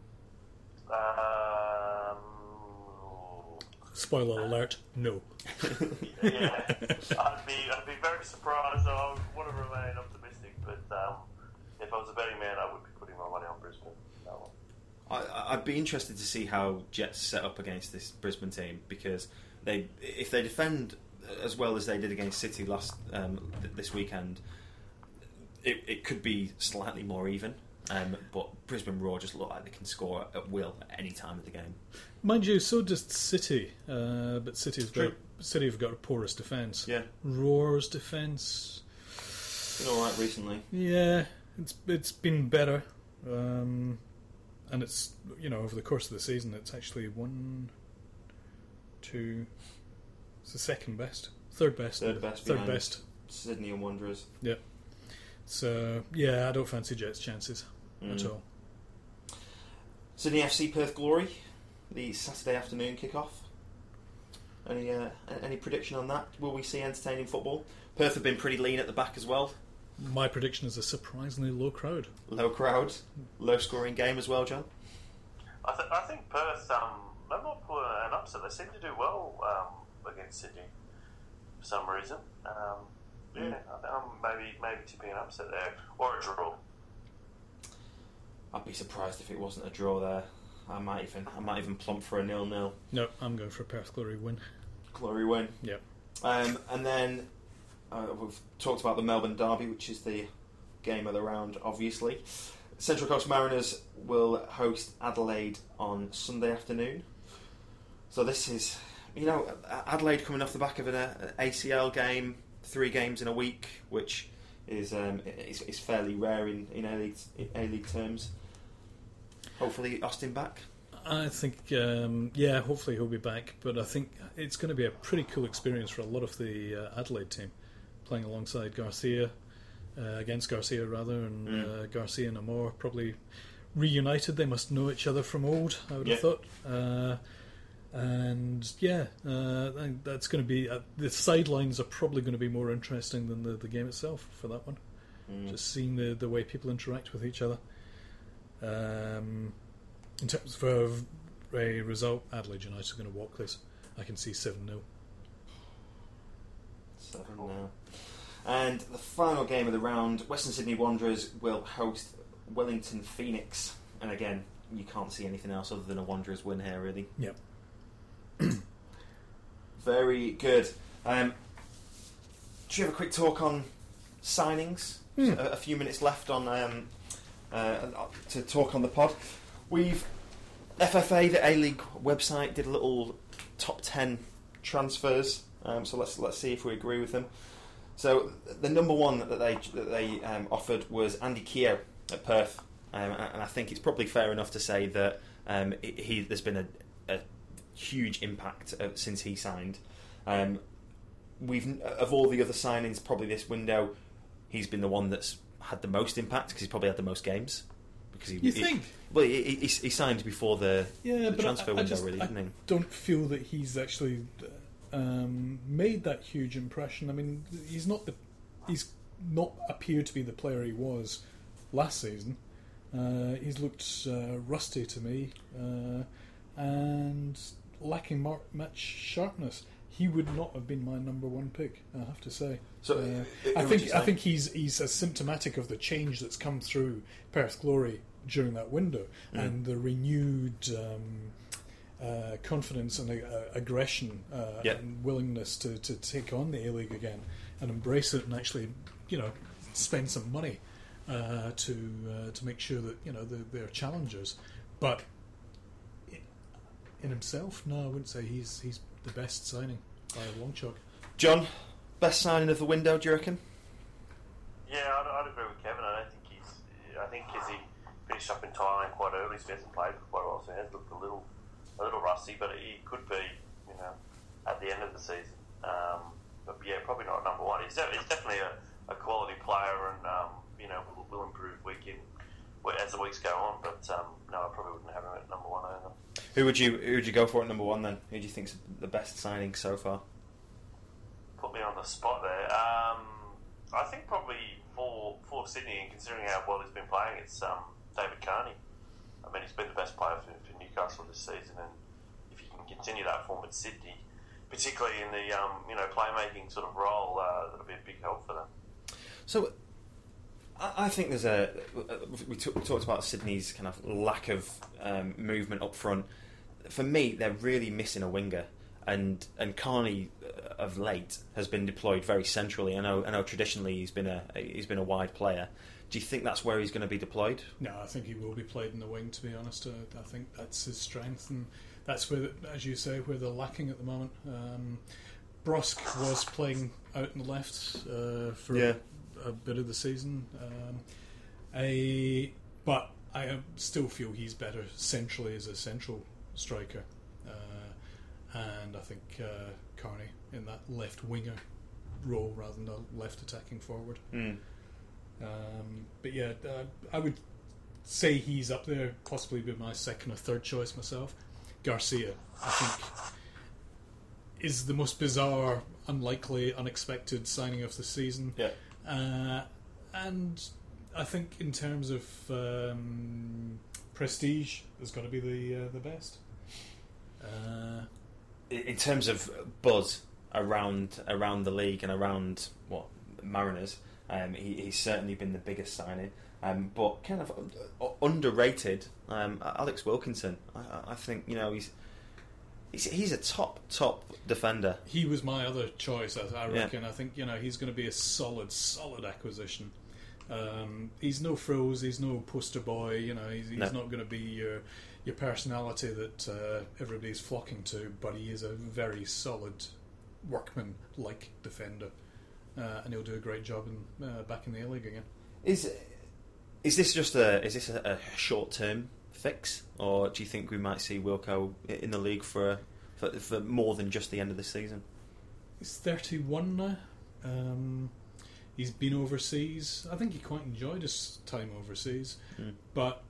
Spoiler alert: no. Yeah, I'd be very surprised. I would want to remain optimistic, but if I was a betting man, I would be putting my money on Brisbane. No. I'd be interested to see how Jets set up against this Brisbane team, because if they defend as well as they did against City this weekend, it could be slightly more even. But Brisbane Roar just look like they can score at will at any time of the game. Mind you, so does City, but City's City have got a porous defence. Yeah. Roar's defence... Been alright recently. Yeah, it's been better. And it's, over the course of the season, it's actually 1, 2... It's the second best. Third best. Third best. Sydney and Wanderers. Yeah. So, yeah, I don't fancy Jets' chances at all. Sydney FC Perth Glory, the Saturday afternoon kick-off. Any prediction on that? Will we see entertaining football? Perth have been pretty lean at the back as well. My prediction is a surprisingly low crowd. Low crowd, low scoring game as well, John. I think Perth, they're not pulling an upset. They seem to do well against Sydney for some reason. Maybe tipping an upset there or a draw. I'd be surprised if it wasn't a draw there. I might even plump for a 0-0. No, I'm going for a Perth Glory win. Glory win. Yeah. And then we've talked about the Melbourne Derby, which is the game of the round, obviously. Central Coast Mariners will host Adelaide on Sunday afternoon. So this is, Adelaide coming off the back of an ACL game, 3 games in a week, which is fairly rare in A-League terms. Hopefully Austin back. I think, hopefully he'll be back. But I think it's going to be a pretty cool experience for a lot of the Adelaide team, playing alongside Garcia, against Garcia rather, and Garcia and Amor probably reunited. They must know each other from old, I would have thought. That's going to be the sidelines are probably going to be more interesting than the game itself for that one. Just seeing the way people interact with each other. In terms of a result, Adelaide United are going to walk this. I can see 7-0. 7-0. And the final game of the round, Western Sydney Wanderers will host Wellington Phoenix. And again, you can't see anything else other than a Wanderers win here, really. Yep. Very good. Do you have a quick talk on signings? A few minutes left on to talk on the pod. We've FFA, the A-League website, did a little top 10 transfers. So let's see if we agree with them. So the number one that they offered was Andy Keogh at Perth, and I think it's probably fair enough to say that there's been a huge impact since he signed. We've of all the other signings, probably this window, he's been the one that's had the most impact because he's probably had the most games. Because he signed before the transfer window, really, didn't he? I don't feel that he's actually made that huge impression. I mean, he's not appeared to be the player he was last season. He's looked rusty to me and lacking much sharpness. He would not have been my number one pick, I have to say. So I think he's as symptomatic of the change that's come through Perth Glory during that window and the renewed confidence and aggression and willingness to take on the A-League again and embrace it and actually, spend some money to make sure that they're challengers. But in himself, no, I wouldn't say he's the best signing by a long chalk. John, best signing of the window, do you reckon? Yeah, I'd agree with Kevin. I think because he finished up in Thailand quite early, so he hasn't played for quite a while, so he has looked a little rusty, but he could be, at the end of the season. But yeah, probably not number one. He's definitely a quality player, and will improve week in as the weeks go on. But no, I probably wouldn't have him at number one either. Who would you go for at number one then? Who do you think's the best signing so far? Put me on the spot there. I think probably for Sydney, and considering how well he's been playing, it's David Carney. I mean, he's been the best player for Newcastle this season, and if he can continue that form at Sydney, particularly in the playmaking sort of role, that'll be a big help for them. So, I think there's we talked about Sydney's kind of lack of movement up front. For me, they're really missing a winger, and Carney of late has been deployed very centrally. I know traditionally he's been a wide player. Do you think that's where he's going to be deployed? No, I think he will be played in the wing, to be honest. I think that's his strength, and that's where, as you say, where they're lacking at the moment. Brosk was playing out on the left for a bit of the season. But I still feel he's better centrally as a central striker. And I think Carney in that left winger role rather than the left attacking forward. But yeah, I would say he's up there, possibly be my second or third choice myself. Garcia, I think, is the most bizarre, unlikely, unexpected signing of the season. Yeah. And I think in terms of prestige, has got to be the best. In terms of buzz around the league and around Mariners, he's certainly been the biggest signing. But kind of underrated, Alex Wilkinson. I think he's a top defender. He was my other choice. I reckon. Yeah. I think he's going to be a solid acquisition. He's no frills. He's no poster boy. He's not going to be your personality that everybody's flocking to. But he is a very solid workman-like defender, and he'll do a great job back in the A-League again. Is this just a short-term fix, or do you think we might see Wilco in the league for more than just the end of the season? He's 31 now. He's been overseas. I think he quite enjoyed his time overseas, but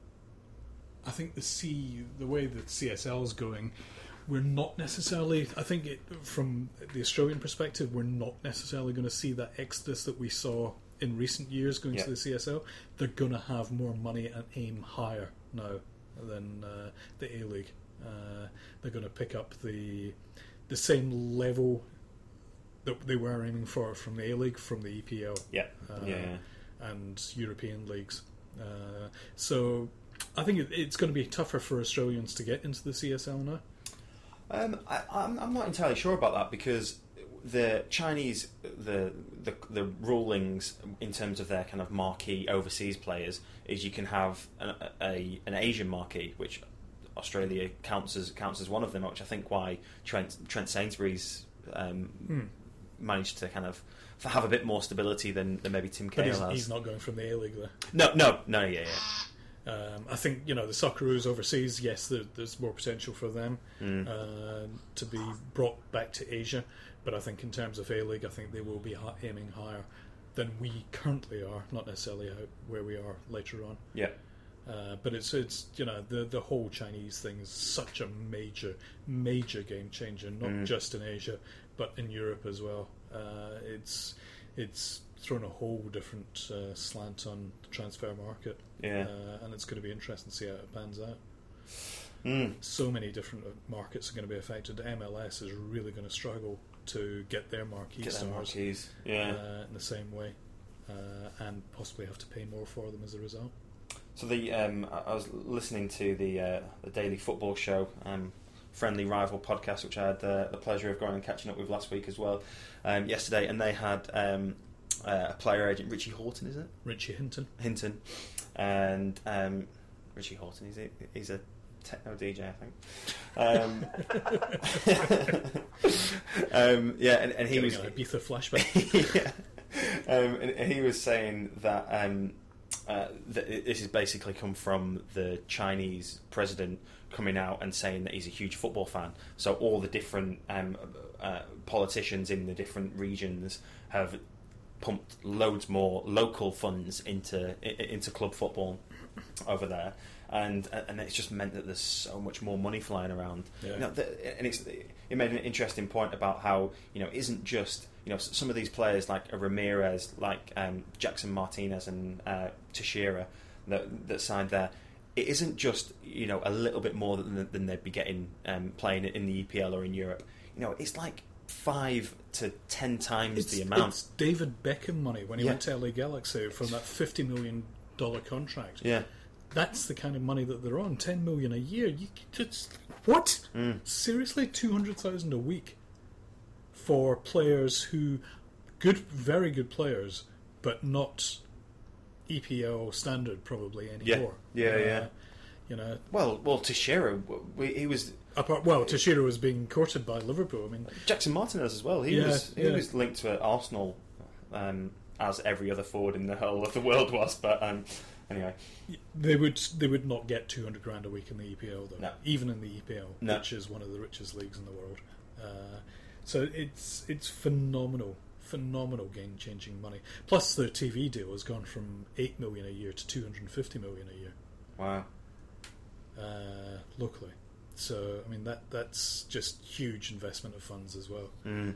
I think the way that CSL is going, we're not necessarily. I think from the Australian perspective, we're not necessarily going to see that exodus that we saw in recent years going to the CSL. They're going to have more money and aim higher now than the A-League. They're going to pick up the same level that they were aiming for from the A-League, from the EPL, and European leagues. So I think it's going to be tougher for Australians to get into the CSL now. I'm not entirely sure about that, because the Chinese, the rulings in terms of their kind of marquee overseas players is you can have an Asian marquee, which Australia counts as one of them, which I think why Trent Sainsbury's managed to kind of have a bit more stability than maybe Tim Cahill has. He's not going from the A-League though. No, yeah. I think the Socceroos overseas, yes, there's more potential for them to be brought back to Asia, but I think in terms of A-League, I think they will be aiming higher than we currently are, not necessarily where we are later on. Yeah. But it's the whole Chinese thing is such a major game changer, not just in Asia but in Europe as well. It's thrown a whole different slant on the transfer market, and it's going to be interesting to see how it pans out. So many different markets are going to be affected. MLS is really going to struggle to get their stars in the same way, and possibly have to pay more for them as a result. So I was listening to the Daily Football Show, friendly rival podcast, which I had the pleasure of going and catching up with last week as well, yesterday, and they had a player agent, Richie Horton, is it? Richie Hinton, and Richie Horton, he's a techno DJ, I think. And he was Ibiza flashback. and he was saying that. This has basically come from the Chinese president coming out and saying that he's a huge football fan. So all the different politicians in the different regions have pumped loads more local funds into club football over there, and it's just meant that there's so much more money flying around. Yeah. And it made an interesting point about how it isn't just some of these players like Ramirez, like Jackson Martinez and Teixeira that signed there. It isn't just a little bit more than they'd be getting playing in the EPL or in Europe. It's like 5 to 10 times the amount. It's David Beckham money when he went to LA Galaxy from that $50 million contract. Yeah. That's the kind of money that they're on. $10 million a year. What? Seriously, $200,000 a week for players who very good players, but not EPL standard probably anymore. Yeah. Well, Teixeira, he was. Teixeira was being courted by Liverpool. I mean, Jackson Martinez as well. He was linked to Arsenal, as every other forward in the whole of the world was. But anyway, they would not get $200,000 a week in the EPL though. No. Even in the EPL, which is one of the richest leagues in the world. So it's phenomenal game-changing money. Plus, the TV deal has gone from $8 million a year to $250 million a year. Wow. Locally. So, I mean, that's just huge investment of funds as well. Mm.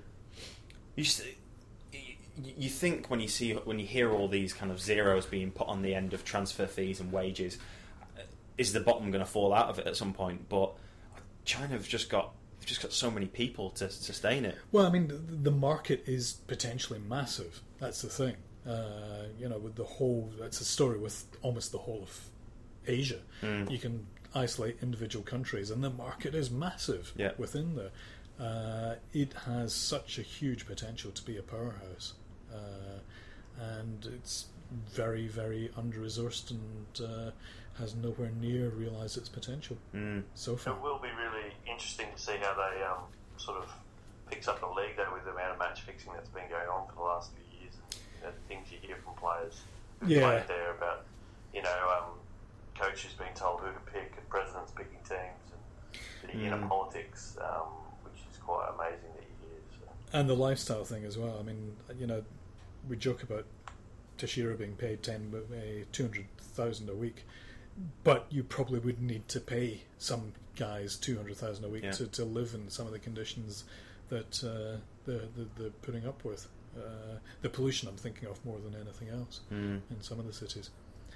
You think when you hear all these kind of zeros being put on the end of transfer fees and wages, is the bottom going to fall out of it at some point? But China have just got so many people to sustain it. Well, I mean, the market is potentially massive. That's the thing. With the whole, that's a story with almost the whole of Asia. Mm. You can isolate individual countries, and the market is massive within there. It has such a huge potential to be a powerhouse, and it's very, very under-resourced and has nowhere near realised its potential so far. It will be really interesting to see how they sort of picks up the league though, with the amount of match fixing that's been going on for the last few years. Things you hear from players who played there about coaches being told who to pick and presidents picking teams and the inner politics, which is quite amazing that you hear. So. And the lifestyle thing as well. I mean, we joke about Teixeira being paid $200,000 a week, but you probably would need to pay some guys $200,000 a week to live in some of the conditions that they're putting up with. The pollution I'm thinking of more than anything else in some of the cities.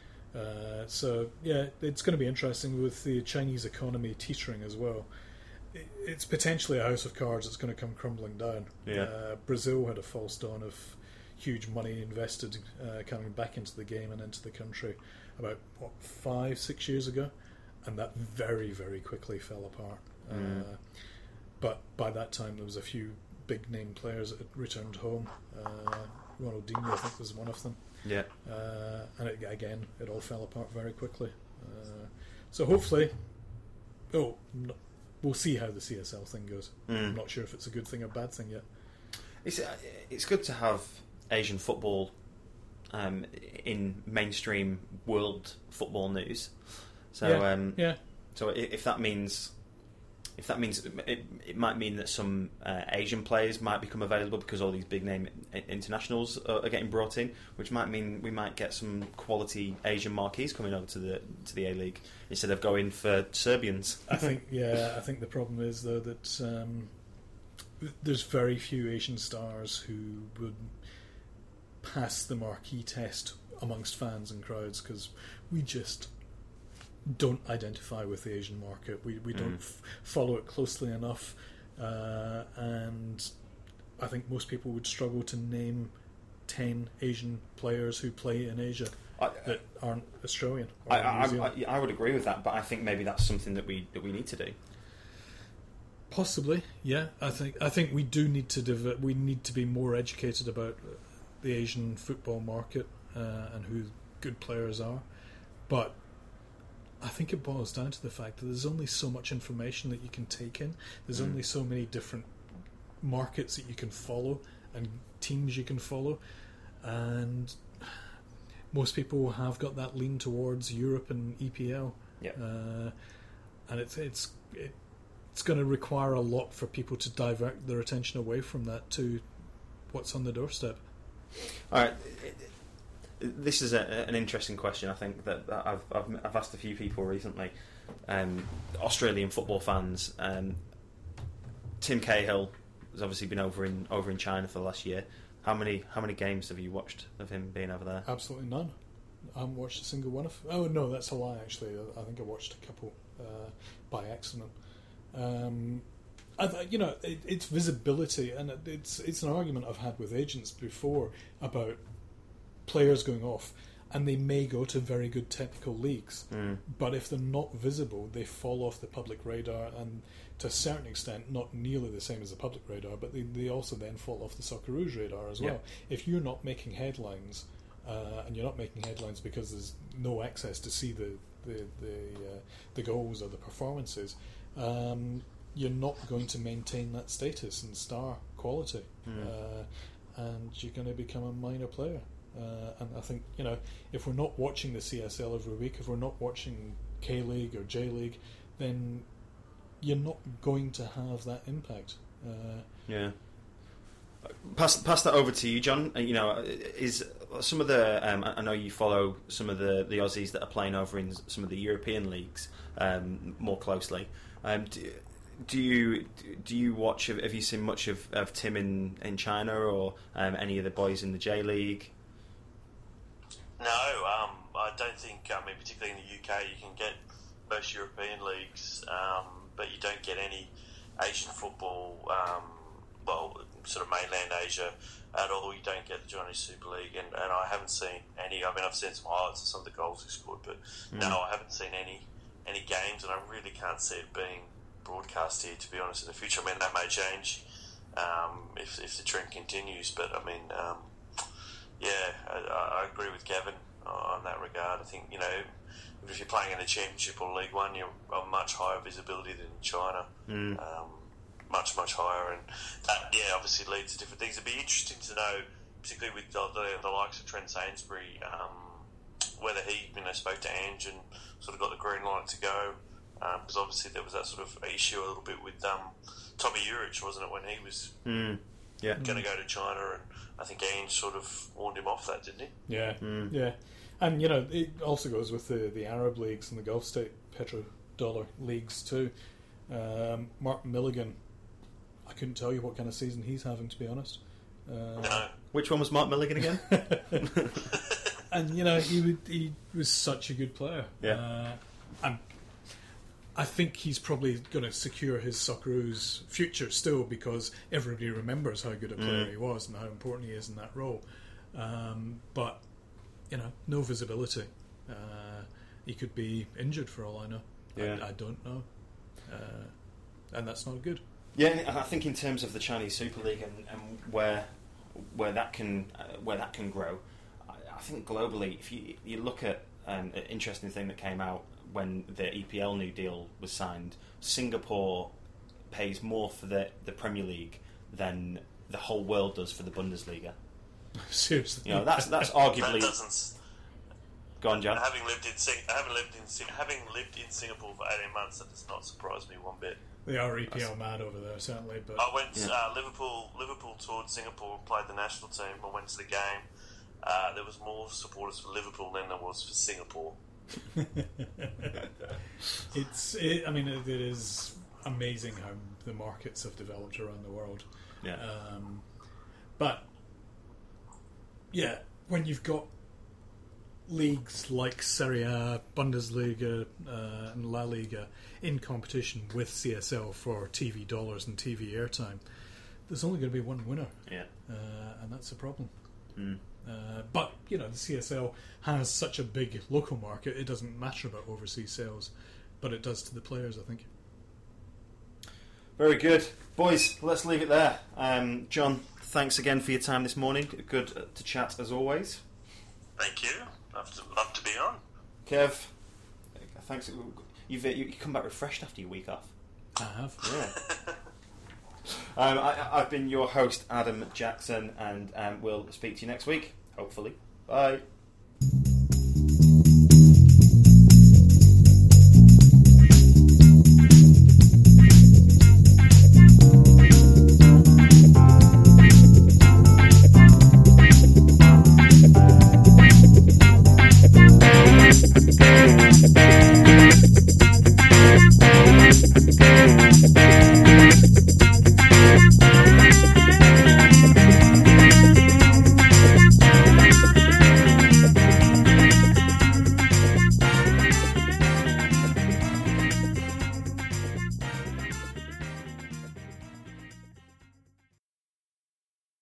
It's going to be interesting with the Chinese economy teetering as well. It's potentially a house of cards that's going to come crumbling down. Brazil had a false dawn of huge money invested coming back into the game and into the country about 5-6 years ago, and that very, very quickly fell apart. But by that time there was a few big name players that had returned home. Ronaldinho, I think, was one of them. And it all fell apart very quickly. So hopefully, we'll see how the CSL thing goes. I'm not sure if it's a good thing or bad thing yet. It's good to have Asian football in mainstream world football news. So So if that means it might mean that some Asian players might become available because all these big name internationals are getting brought in, which might mean we might get some quality Asian marquees coming over to the A League instead of going for Serbians. I think the problem is though that there's very few Asian stars who would pass the marquee test amongst fans and crowds because we just don't identify with the Asian market. We don't follow it closely enough, and I think most people would struggle to name 10 Asian players who play in Asia that aren't Australian. I would agree with that, but I think maybe that's something that we need to do. Possibly, yeah. I think we do need to we need to be more educated about the Asian football market and who good players are, but I think it boils down to the fact that there's only so much information that you can take in. There's only so many different markets that you can follow and teams you can follow, and most people have got that lean towards Europe and EPL. And it's going to require a lot for people to divert their attention away from that to what's on the doorstep. All right. This is an interesting question. I think that I've asked a few people recently, Australian football fans. Tim Cahill has obviously been over in China for the last year. How many games have you watched of him being over there? Absolutely none. I haven't watched a single one of. Oh no, that's a lie. Actually, I think I watched a couple by accident. It's visibility, and it's an argument I've had with agents before about players going off, and they may go to very good technical leagues, but if they're not visible, they fall off the public radar, and to a certain extent, not nearly the same as the public radar, but they also then fall off the Socceroos radar as well. If you're not making headlines, and you're not making headlines because there's no access to see the the goals or the performances, you're not going to maintain that status and star quality, and you're going to become a minor player. And I think, if we're not watching the CSL every week, if we're not watching K-League or J-League, then you're not going to have that impact. Yeah. Pass that over to you, John. Is some of the I know you follow some of the Aussies that are playing over in some of the European leagues more closely. Do you watch? Have you seen much of Tim in China or any of the boys in the J League? No, I don't think. I mean, particularly in the UK, you can get most European leagues, but you don't get any Asian football. Sort of mainland Asia at all. You don't get the Chinese Super League, and I haven't seen any. I mean, I've seen some highlights of some of the goals he scored, but no, I haven't seen any games, and I really can't see it being broadcast here, to be honest, in the future. I mean, that may change if the trend continues, but I mean, I agree with Gavin on that regard. I think, if you're playing in the Championship or League One, you're a much higher visibility than in China. Much higher, and that obviously leads to different things. It'd be interesting to know, particularly with the likes of Trent Sainsbury, whether he spoke to Ange and sort of got the green light to go, because obviously there was that sort of issue a little bit with Tommy Urich, wasn't it, when he was going to go to China, and I think Ange sort of warned him off that, didn't he? Yeah. And it also goes with the Arab leagues and the Gulf state petrodollar leagues too. Mark Milligan, I couldn't tell you what kind of season he's having, to be honest. No. Which one was Mark Milligan again? And he was such a good player. Yeah. And I think he's probably going to secure his Socceroos future still, because everybody remembers how good a player he was and how important he is in that role. But no visibility. He could be injured for all I know. Yeah. I don't know, and that's not good. Yeah, and I think in terms of the Chinese Super League and where that can grow, I think globally, if you look at an interesting thing that came out when the EPL new deal was signed, Singapore pays more for the Premier League than the whole world does for the Bundesliga. Seriously, that's arguably. That doesn't. Go on, John. Having lived in Singapore for 18 months, that does not surprise me one bit. They are EPL mad over there, certainly. But I went. Liverpool toured Singapore, played the national team. I went to the game. There was more supporters for Liverpool than there was for Singapore. It is amazing how the markets have developed around the world. Yeah. But when you've got leagues like Serie A, Bundesliga, and La Liga in competition with CSL for TV dollars and TV airtime, there's only going to be one winner. Yeah. And that's a problem. But the CSL has such a big local market, it doesn't matter about overseas sales, but it does to the players, I think. Very good. Boys, let's leave it there. John, thanks again for your time this morning. Good to chat as always. Thank you. Love to be on. Kev, thanks. You come back refreshed after your week off. I have. Yeah. I've been your host, Adam Jackson, and we'll speak to you next week, hopefully. Bye.